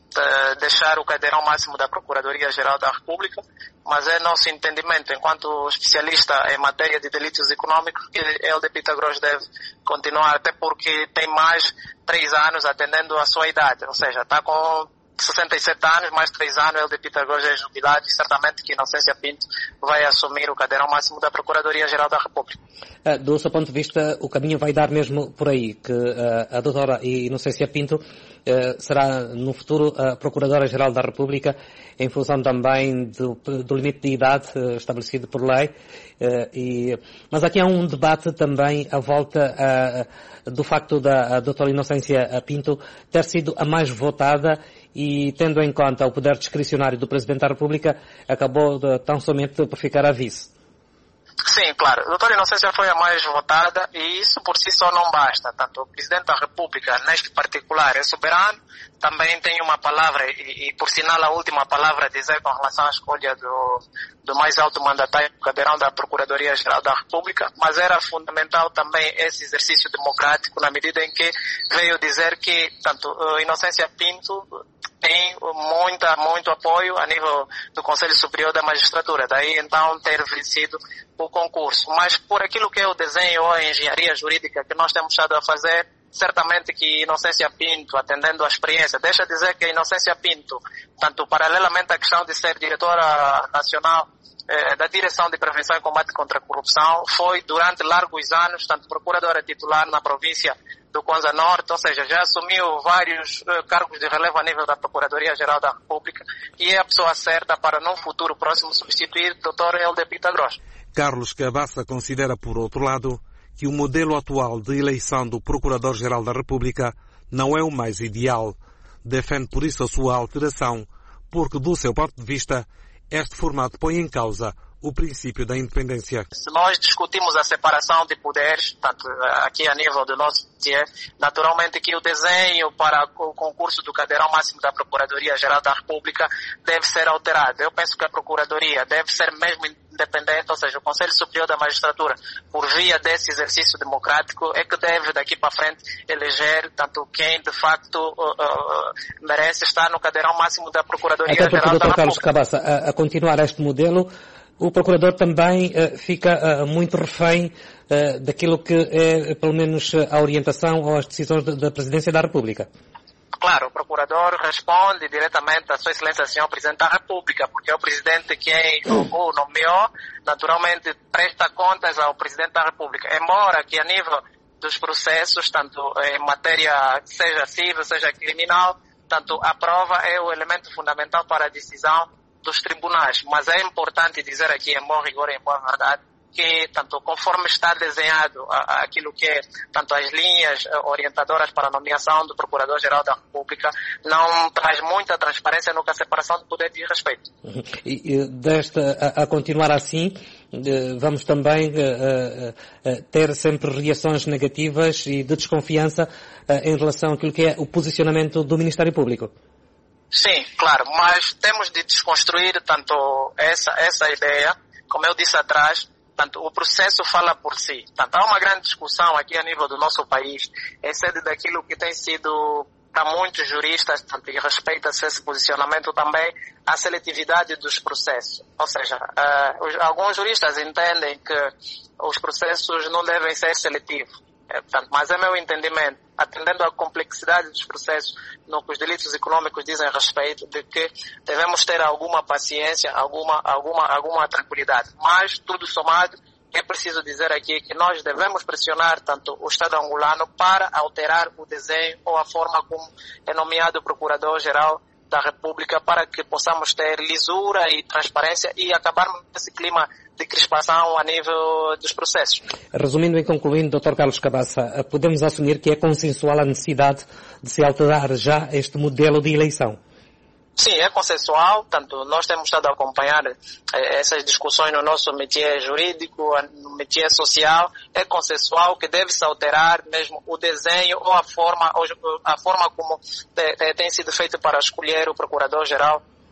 de deixar o cadeirão máximo da Procuradoria-Geral da República, mas é nosso entendimento, enquanto especialista em matéria de delitos econômicos, que ele de Pita Gross deve continuar, até porque tem mais três anos atendendo a sua idade, ou seja, está com sessenta e sete anos, mais três anos, ele de Pita Gross é jubilado e certamente que Inocência Pinto vai assumir o cadeirão máximo da Procuradoria-Geral da República. Uh, do seu ponto de vista, o caminho vai dar mesmo por aí, que uh, a doutora Inocência Pinto uh, será no futuro a Procuradora-Geral da República, em função também do, do limite de idade uh, estabelecido por lei. Uh, e, mas aqui há um debate também à volta uh, do facto da doutora Inocência Pinto ter sido a mais votada e, tendo em conta o poder discricionário do Presidente da República, acabou de, tão somente por ficar a vice. Sim, claro. A doutora Inocência foi a mais votada e isso por si só não basta. Tanto o Presidente da República, neste particular, é soberano, também tem uma palavra, e, e por sinal a última palavra a dizer com relação à escolha do, do mais alto mandatário do cadeirão da Procuradoria-Geral da República, mas era fundamental também esse exercício democrático na medida em que veio dizer que tanto a Inocência Pinto tem muita, muito apoio a nível do Conselho Superior da Magistratura, daí então ter vencido o concurso. Mas por aquilo que é o desenho ou a engenharia jurídica que nós temos estado a fazer, certamente que Inocência Pinto, atendendo à experiência, deixa dizer que a Inocência Pinto, tanto paralelamente à questão de ser diretora nacional eh, da Direção de Prevenção e Combate contra a Corrupção, foi durante largos anos, tanto procuradora titular na província do Kwanza Norte, ou seja, já assumiu vários uh, cargos de relevo a nível da Procuradoria-Geral da República e é a pessoa certa para, num futuro próximo, substituir o doutor Helder Pita Gross. Carlos Cabaça considera, por outro lado, que o modelo atual de eleição do Procurador-Geral da República não é o mais ideal. Defende por isso a sua alteração, porque, do seu ponto de vista, este formato põe em causa o princípio da independência. Se nós discutimos a separação de poderes, tanto aqui a nível do nosso dia, naturalmente que o desenho para o concurso do cadeirão máximo da Procuradoria-Geral da República deve ser alterado. Eu penso que a Procuradoria deve ser mesmo independente, ou seja, o Conselho Superior da Magistratura, por via desse exercício democrático, é que deve daqui para frente eleger tanto quem de facto uh, uh, merece estar no cadeirão máximo da Procuradoria-Geral da República. Até porque o doutor Carlos Cabaça, a, a continuar este modelo, o Procurador também uh, fica uh, muito refém uh, daquilo que é, pelo menos, a orientação ou as decisões da, da Presidência da República. Claro, o Procurador responde diretamente à Sua Excelência Senhor Presidente da República, porque é o Presidente quem o nomeou, naturalmente presta contas ao Presidente da República. Embora que a nível dos processos, tanto em matéria seja civil, seja criminal, tanto a prova é o elemento fundamental para a decisão dos tribunais. Mas é importante dizer aqui, em bom rigor e em boa verdade, que, tanto conforme está desenhado a, a, aquilo que é, tanto as linhas orientadoras para a nomeação do Procurador-Geral da República, não traz muita transparência no que a separação de poder diz respeito. E, e desta, a, a continuar assim, vamos também uh, uh, ter sempre reações negativas e de desconfiança uh, em relação àquilo que é o posicionamento do Ministério Público. Sim, claro, mas temos de desconstruir tanto essa, essa ideia, como eu disse atrás, tanto o processo fala por si. Tanto há uma grande discussão aqui a nível do nosso país, em sede daquilo que tem sido para muitos juristas, tanto e respeita-se esse posicionamento também, a seletividade dos processos. Ou seja, uh, os, alguns juristas entendem que os processos não devem ser seletivos. É, portanto, mas é meu entendimento, atendendo à complexidade dos processos no que os delitos econômicos dizem respeito, de que devemos ter alguma paciência, alguma, alguma, alguma tranquilidade. Mas, tudo somado, é preciso dizer aqui que nós devemos pressionar tanto o Estado angolano para alterar o desenho ou a forma como é nomeado o Procurador-Geral da República, para que possamos ter lisura e transparência e acabarmos com esse clima de crispação a nível dos processos. Resumindo e concluindo, doutor Carlos Cabaça, podemos assumir que é consensual a necessidade de se alterar já este modelo de eleição? Sim, é consensual, tanto nós temos estado a acompanhar eh, essas discussões no nosso métier jurídico, no métier social, é consensual que deve-se alterar mesmo o desenho ou a forma, ou a forma como te, te, tem sido feito para escolher o Procurador-Geral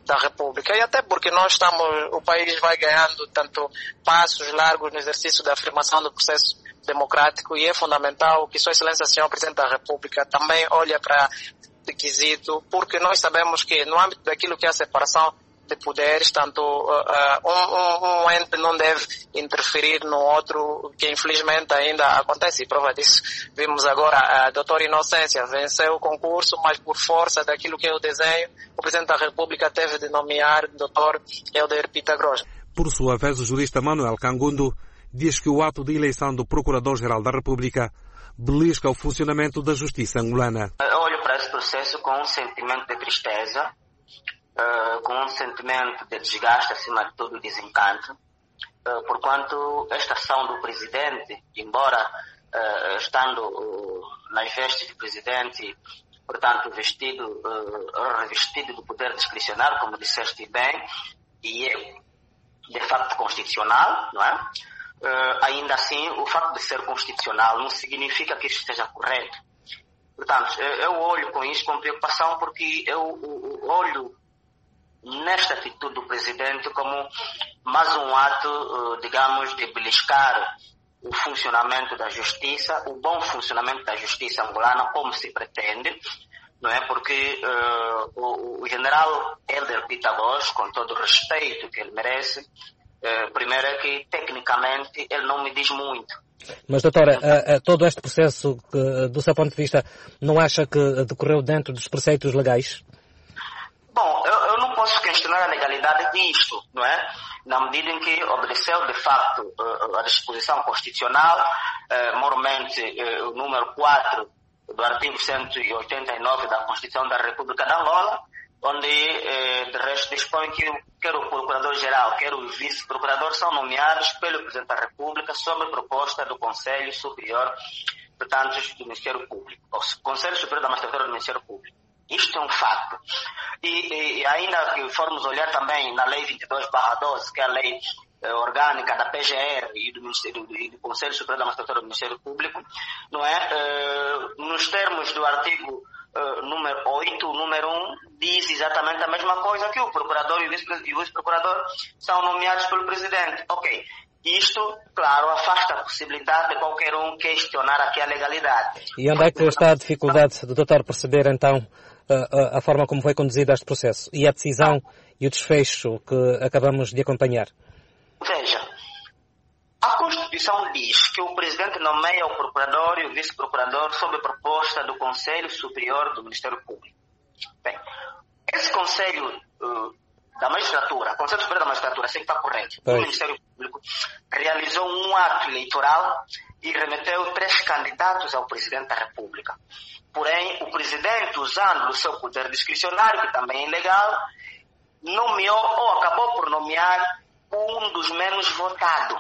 da República. E até porque nós estamos, o país vai ganhando tanto passos largos no exercício da afirmação do processo democrático, e é fundamental que Sua Excelência Senhor Presidente da República também olhe para o quesito, porque nós sabemos que no âmbito daquilo que é a separação de poderes, tanto uh, um, um, um ente não deve interferir no outro, que infelizmente ainda acontece, e prova disso vimos agora a doutora Inocência venceu o concurso, mas por força daquilo que é o desenho, o Presidente da República teve de nomear o doutor Helder Pita Gross. Por sua vez, o jurista Manuel Cangundo diz que o ato de eleição do Procurador-Geral da República belisca o funcionamento da justiça angolana. Eu olho para esse processo com um sentimento de tristeza, uh, com um sentimento de desgaste, acima de tudo desencanto, uh, porquanto esta ação do Presidente, embora uh, estando uh, nas vestes de Presidente, portanto vestido, uh, revestido do poder discricionário, como disseste bem, e é de facto constitucional, não é? Uh, ainda assim, o facto de ser constitucional não significa que isso esteja correto. Portanto, eu, eu olho com isso com preocupação, porque eu, eu olho nesta atitude do Presidente como mais um ato, uh, digamos, de beliscar o funcionamento da justiça, o bom funcionamento da justiça angolana, como se pretende, não é? Porque uh, o, o general Helder Pita Gross, com todo o respeito que ele merece, uh, primeiro é que, tecnicamente, ele não me diz muito. Mas, doutora, uh, uh, todo este processo, uh, do seu ponto de vista, não acha que decorreu dentro dos preceitos legais? Bom, eu, eu não posso questionar a legalidade disto, não é? Na medida em que obedeceu, de facto, uh, a disposição constitucional, uh, mormente uh, o número quatro do artigo cento e oitenta e nove da Constituição da República de Angola, onde, eh, de resto, dispõe que quer o Procurador-Geral, quer o Vice-Procurador são nomeados pelo Presidente da República sob proposta do Conselho Superior, portanto, do Ministério Público, ou Conselho Superior da Magistratura do Ministério Público. Isto é um fato. E, e ainda que formos olhar também na Lei vinte e dois barra doze, que é a lei eh, orgânica da P G R e do, Ministério, do, do Conselho Superior da Magistratura do Ministério Público, não é? Eh, nos termos do artigo eh, número oito, o número um, diz exatamente a mesma coisa, que o Procurador e o Vice-Procurador são nomeados pelo Presidente. Ok. Isto, claro, afasta a possibilidade de qualquer um questionar aqui a legalidade. E onde é que está a dificuldade do doutor perceber, então, a, a forma como foi conduzido este processo e a decisão e o desfecho que acabamos de acompanhar? Veja, a Constituição diz que o Presidente nomeia o Procurador e o Vice-Procurador sob proposta do Conselho Superior do Ministério Público. Bem, esse Conselho uh, da Magistratura, Conselho Superior da Magistratura, sei que está correto, o Ministério Público realizou um ato eleitoral e remeteu três candidatos ao Presidente da República. Porém, o Presidente, usando o seu poder discricionário, que também é ilegal, nomeou ou acabou por nomear um dos menos votados.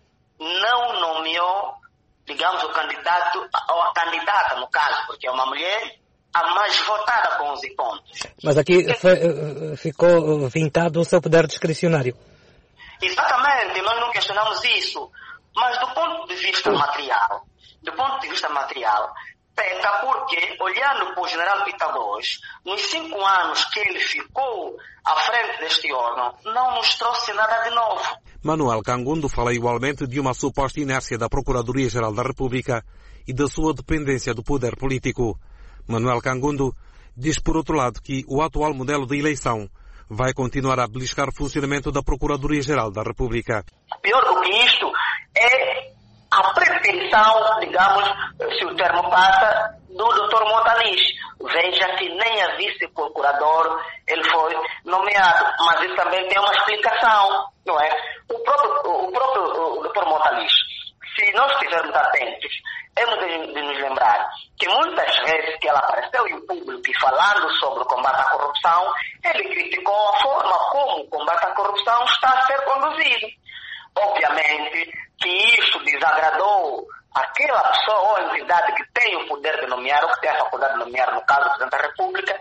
Não nomeou, digamos, o candidato, ou a candidata, no caso, porque é uma mulher, a mais votada com onze pontos. Mas aqui foi, ficou vintado o seu poder discricionário. Exatamente, nós não questionamos isso. Mas do ponto de vista material, do ponto de vista material, peca porque, olhando para o general Pita Gross, nos cinco anos que ele ficou à frente deste órgão, não nos trouxe nada de novo. Manuel Cangundo fala igualmente de uma suposta inércia da Procuradoria-Geral da República e da sua dependência do poder político. Manuel Cangundo diz, por outro lado, que o atual modelo de eleição vai continuar a beliscar o funcionamento da Procuradoria-Geral da República. Pior do que isto é a pretensão, digamos, se o termo passa, do doutor Montanis. Veja que nem a vice-procurador ele foi nomeado, mas isso também tem uma explicação, não é? O próprio, o próprio o doutor Montanis, se nós estivermos atentos, temos de, de nos lembrar que muitas vezes que ela apareceu em público e falando sobre o combate à corrupção, ele criticou a forma como o combate à corrupção está a ser conduzido. Obviamente que isso desagradou aquela pessoa ou entidade que tem o poder de nomear, ou que tem a faculdade de nomear, no caso do Presidente da República, e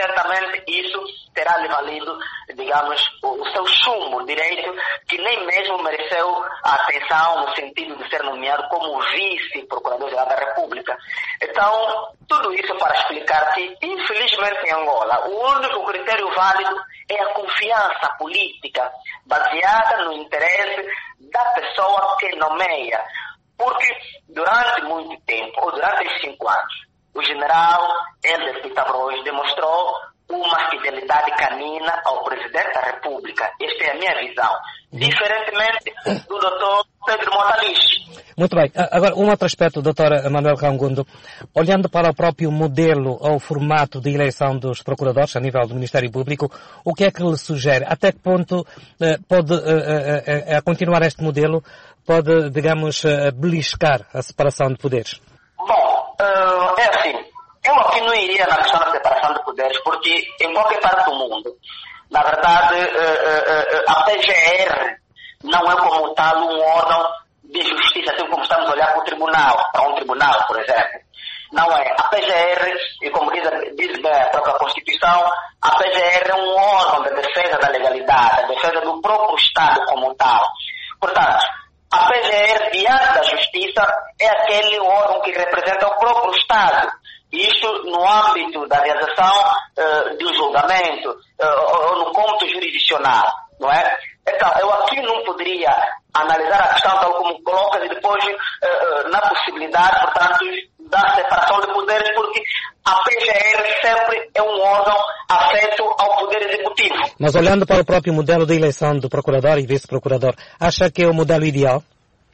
certamente isso terá lhe valido, digamos, o, o seu chumbo direito, que nem mesmo mereceu a atenção no sentido de ser nomeado como vice-procurador-geral da República. Então, tudo isso para explicar que, infelizmente em Angola, o único critério válido é a confiança política, baseada no interesse da pessoa que nomeia. Porque durante muito tempo, ou durante esses cinco anos, o general Helder Pitabros demonstrou uma fidelidade canina ao Presidente da República. Esta é a minha visão. Diferentemente do doutor Pedro Motalice. Muito bem. Agora, um outro aspecto, doutor Manuel Rangundo. Olhando para o próprio modelo ou formato de eleição dos procuradores a nível do Ministério Público, o que é que lhe sugere? Até que ponto eh, pode, eh, eh, a continuar este modelo, pode, digamos, eh, beliscar a separação de poderes? Bom, uh, é assim. Eu aqui não iria na questão da separação de poderes, porque em qualquer parte do mundo, na verdade, uh, uh, uh, a P G R não é como tal um órgão de justiça, assim como estamos a olhar para o tribunal, para um tribunal, por exemplo. Não é. A P G R, e como diz, diz bem a própria Constituição, a P G R é um órgão de defesa da legalidade, a defesa do próprio Estado como tal. Portanto, a P G R, diante da justiça, é aquele órgão que representa o próprio Estado. Isto no âmbito da realização uh, do julgamento, uh, ou no cômputo jurisdicional, não é? Então, eu aqui não poderia analisar a questão tal como colocas e depois uh, na possibilidade, portanto, da separação de poderes, porque a P G R sempre é um órgão afeto ao Poder Executivo. Mas olhando para o próprio modelo de eleição do procurador e vice-procurador, acha que é o modelo ideal?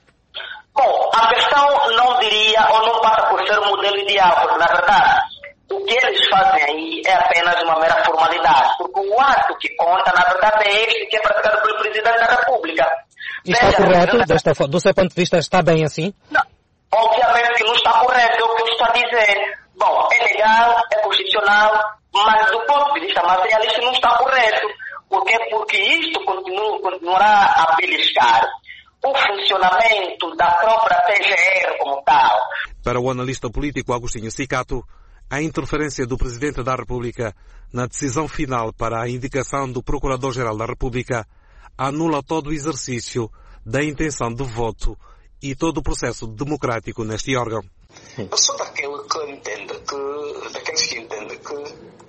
Bom, a questão não diria ou não passa por ser o modelo ideal, porque na verdade o que eles fazem aí é apenas uma mera formalidade, porque o ato que conta na verdade é este que é praticado pelo Presidente da República. E está Veja, correto? Desta, do seu ponto de vista está bem assim? Não, obviamente que não está correto, é o que eu estou a dizer. Bom, é legal, é constitucional, mas do ponto de vista materialista não está correto. Por quê? Porque isto continua, continuará a beliscar o funcionamento da própria P G R como tal. Para o analista político Agostinho Cicato, a interferência do Presidente da República na decisão final para a indicação do Procurador-Geral da República anula todo o exercício da intenção de voto e todo o processo democrático neste órgão. Eu sou daquele que entende que, daqueles que entendem que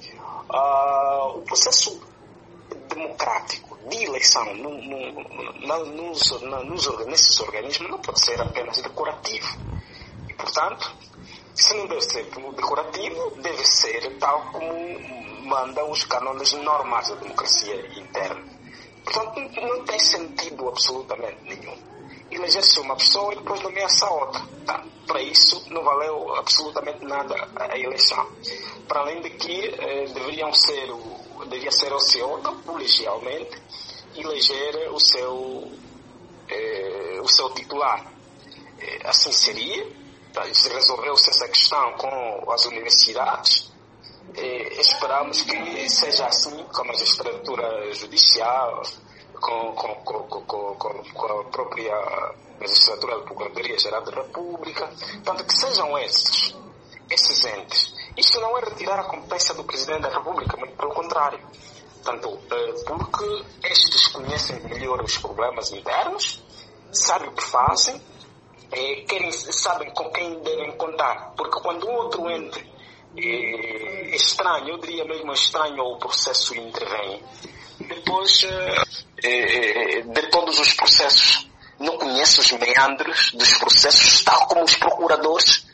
uh, o processo democrático de eleição no, no, na, nos, na, nos, nesses organismos não pode ser apenas decorativo. E, portanto, se não deve ser decorativo, deve ser tal como mandam os cânones normais da democracia interna. Portanto, não tem sentido absolutamente nenhum eleger-se uma pessoa e depois nomear-se a outra. Tá? Para isso, não valeu absolutamente nada a eleição. Para além de que eh, deveriam ser o devia ser o seu órgão, colegialmente, eleger o seu, eh, o seu titular. Eh, assim seria. Tá? Resolveu-se essa questão com as universidades. Eh, esperamos que seja assim com a magistratura judicial, com, com, com, com, com, com a própria magistratura da Procuradoria-Geral da República. Portanto, que sejam esses, esses entes. Isto não é retirar a competência do Presidente da República, muito pelo contrário. Tanto porque estes conhecem melhor os problemas internos, sabem o que fazem, querem, sabem com quem devem contar. Porque quando um outro ente é estranho, eu diria mesmo estranho ao processo intervém, depois de todos os processos, não conhece os meandros dos processos, tal como os procuradores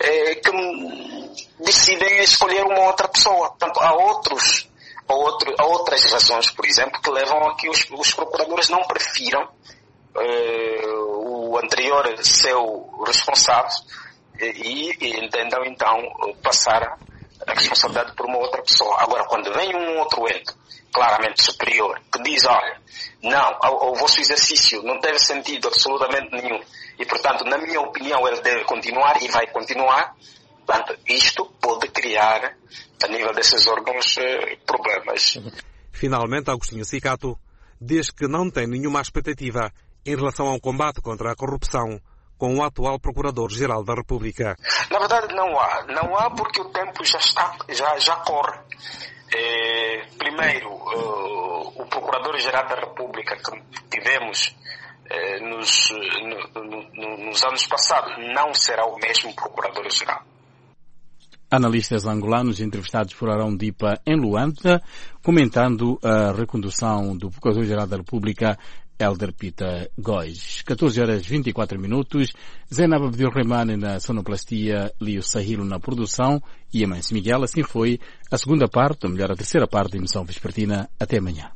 que decidem escolher uma outra pessoa. Portanto, há outros, há, outro, há outras razões, por exemplo, que levam a que os, os procuradores não prefiram eh, o anterior seu responsável e, e entendam então passar a responsabilidade por uma outra pessoa. Agora, quando vem um outro ente claramente superior que diz, olha, não, o, o vosso exercício não teve sentido absolutamente nenhum e, portanto, na minha opinião, ele deve continuar e vai continuar. Portanto, isto pode criar, a nível desses órgãos, problemas. Finalmente, Agostinho Cicato diz que não tem nenhuma expectativa em relação ao combate contra a corrupção com o atual Procurador-Geral da República. Na verdade não há. Não há porque o tempo já, está, já, já corre. É, primeiro, uh, o Procurador-Geral da República que tivemos uh, nos, no, no, nos anos passados não será o mesmo Procurador-Geral. Analistas angolanos entrevistados por Arão Dipa em Luanda, comentando a recondução do Procurador-Geral da República, Hélder Pita Góis. catorze horas e vinte e quatro minutos. Zainab Abdulrahman na sonoplastia, Lio Sahilo na produção e a Mãe Miguel. Assim foi a segunda parte, ou melhor, a terceira parte da emissão vespertina. Até amanhã.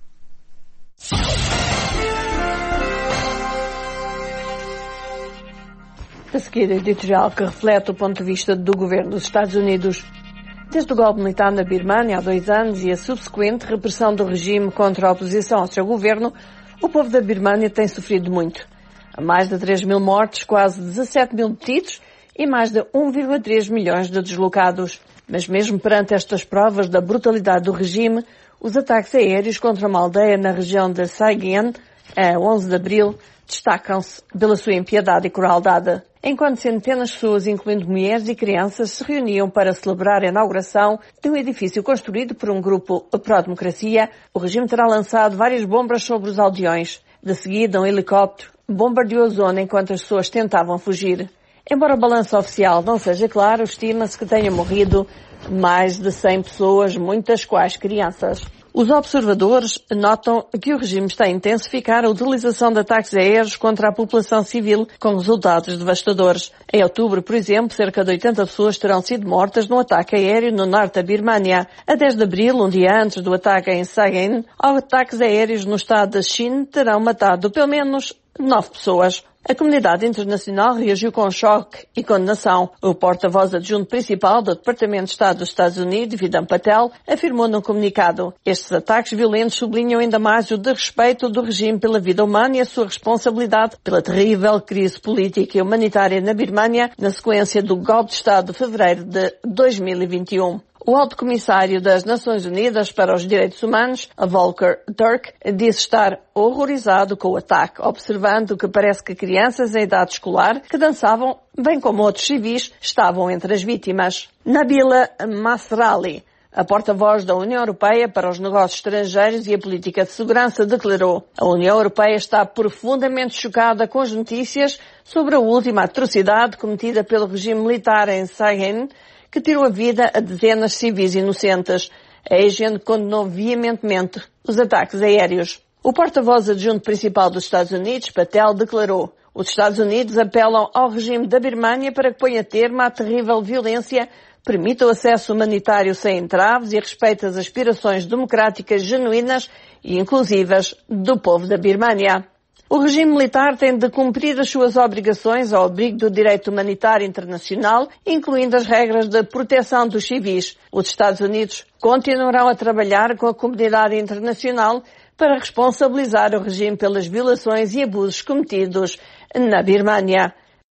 A seguir, a editorial que reflete o ponto de vista do governo dos Estados Unidos. Desde o golpe militar na Birmânia há dois anos e a subsequente repressão do regime contra a oposição ao seu governo, o povo da Birmânia tem sofrido muito. Há mais de três mil mortes, quase dezassete mil detidos e mais de um vírgula três milhões de deslocados. Mas mesmo perante estas provas da brutalidade do regime, os ataques aéreos contra uma aldeia na região de Saigon, a onze de abril, destacam-se pela sua impiedade e crueldade. Enquanto centenas de pessoas, incluindo mulheres e crianças, se reuniam para celebrar a inauguração de um edifício construído por um grupo pró-democracia, o regime terá lançado várias bombas sobre os aldeões. De seguida, um helicóptero bombardeou a zona enquanto as pessoas tentavam fugir. Embora o balanço oficial não seja claro, estima-se que tenham morrido mais de cem pessoas, muitas quais crianças. Os observadores notam que o regime está a intensificar a utilização de ataques aéreos contra a população civil, com resultados devastadores. Em outubro, por exemplo, cerca de oitenta pessoas terão sido mortas num ataque aéreo no norte da Birmânia. A dez de abril, um dia antes do ataque em Saigon, ataques aéreos no estado de Shin terão matado pelo menos nove pessoas. A comunidade internacional reagiu com choque e condenação. O porta-voz adjunto principal do Departamento de Estado dos Estados Unidos, Vedant Patel, afirmou num comunicado: estes ataques violentos sublinham ainda mais o desrespeito do regime pela vida humana e a sua responsabilidade pela terrível crise política e humanitária na Birmânia na sequência do golpe de Estado de fevereiro de dois mil e vinte e um. O alto comissário das Nações Unidas para os Direitos Humanos, Volker Turk, disse estar horrorizado com o ataque, observando que parece que crianças em idade escolar que dançavam, bem como outros civis, estavam entre as vítimas. Nabila Masrali, a porta-voz da União Europeia para os Negócios Estrangeiros e a Política de Segurança, declarou: a União Europeia está profundamente chocada com as notícias sobre a última atrocidade cometida pelo regime militar em Saigon, que tirou a vida a dezenas de civis inocentes. A Agen condenou veementemente os ataques aéreos. O porta-voz adjunto principal dos Estados Unidos, Patel, declarou: os Estados Unidos apelam ao regime da Birmânia para que ponha termo à terrível violência, permita o acesso humanitário sem entraves e respeite as aspirações democráticas genuínas e inclusivas do povo da Birmânia. O regime militar tem de cumprir as suas obrigações ao abrigo do direito humanitário internacional, incluindo as regras de proteção dos civis. Os Estados Unidos continuarão a trabalhar com a comunidade internacional para responsabilizar o regime pelas violações e abusos cometidos na Birmânia.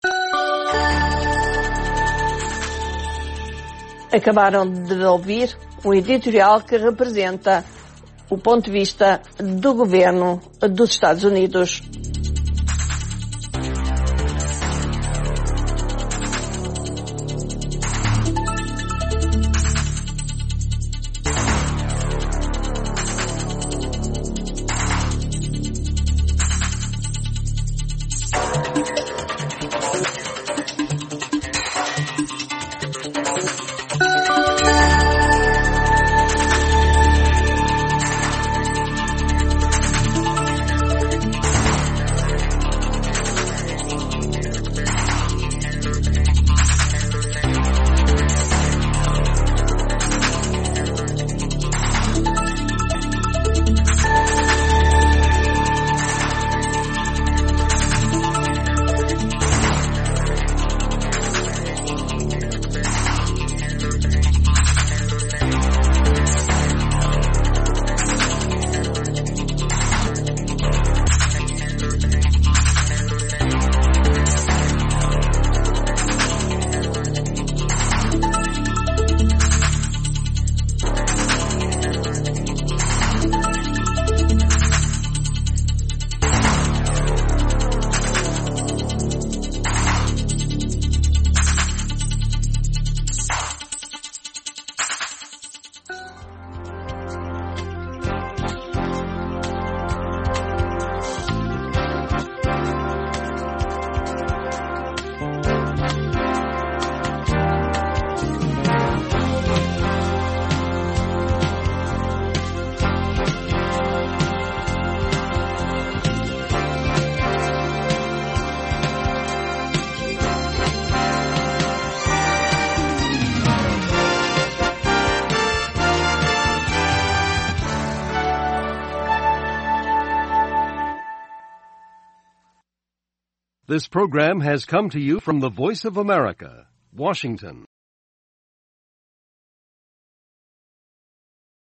Acabaram de ouvir o editorial que representa o ponto de vista do governo dos Estados Unidos. This program has come to you from the Voice of America, Washington.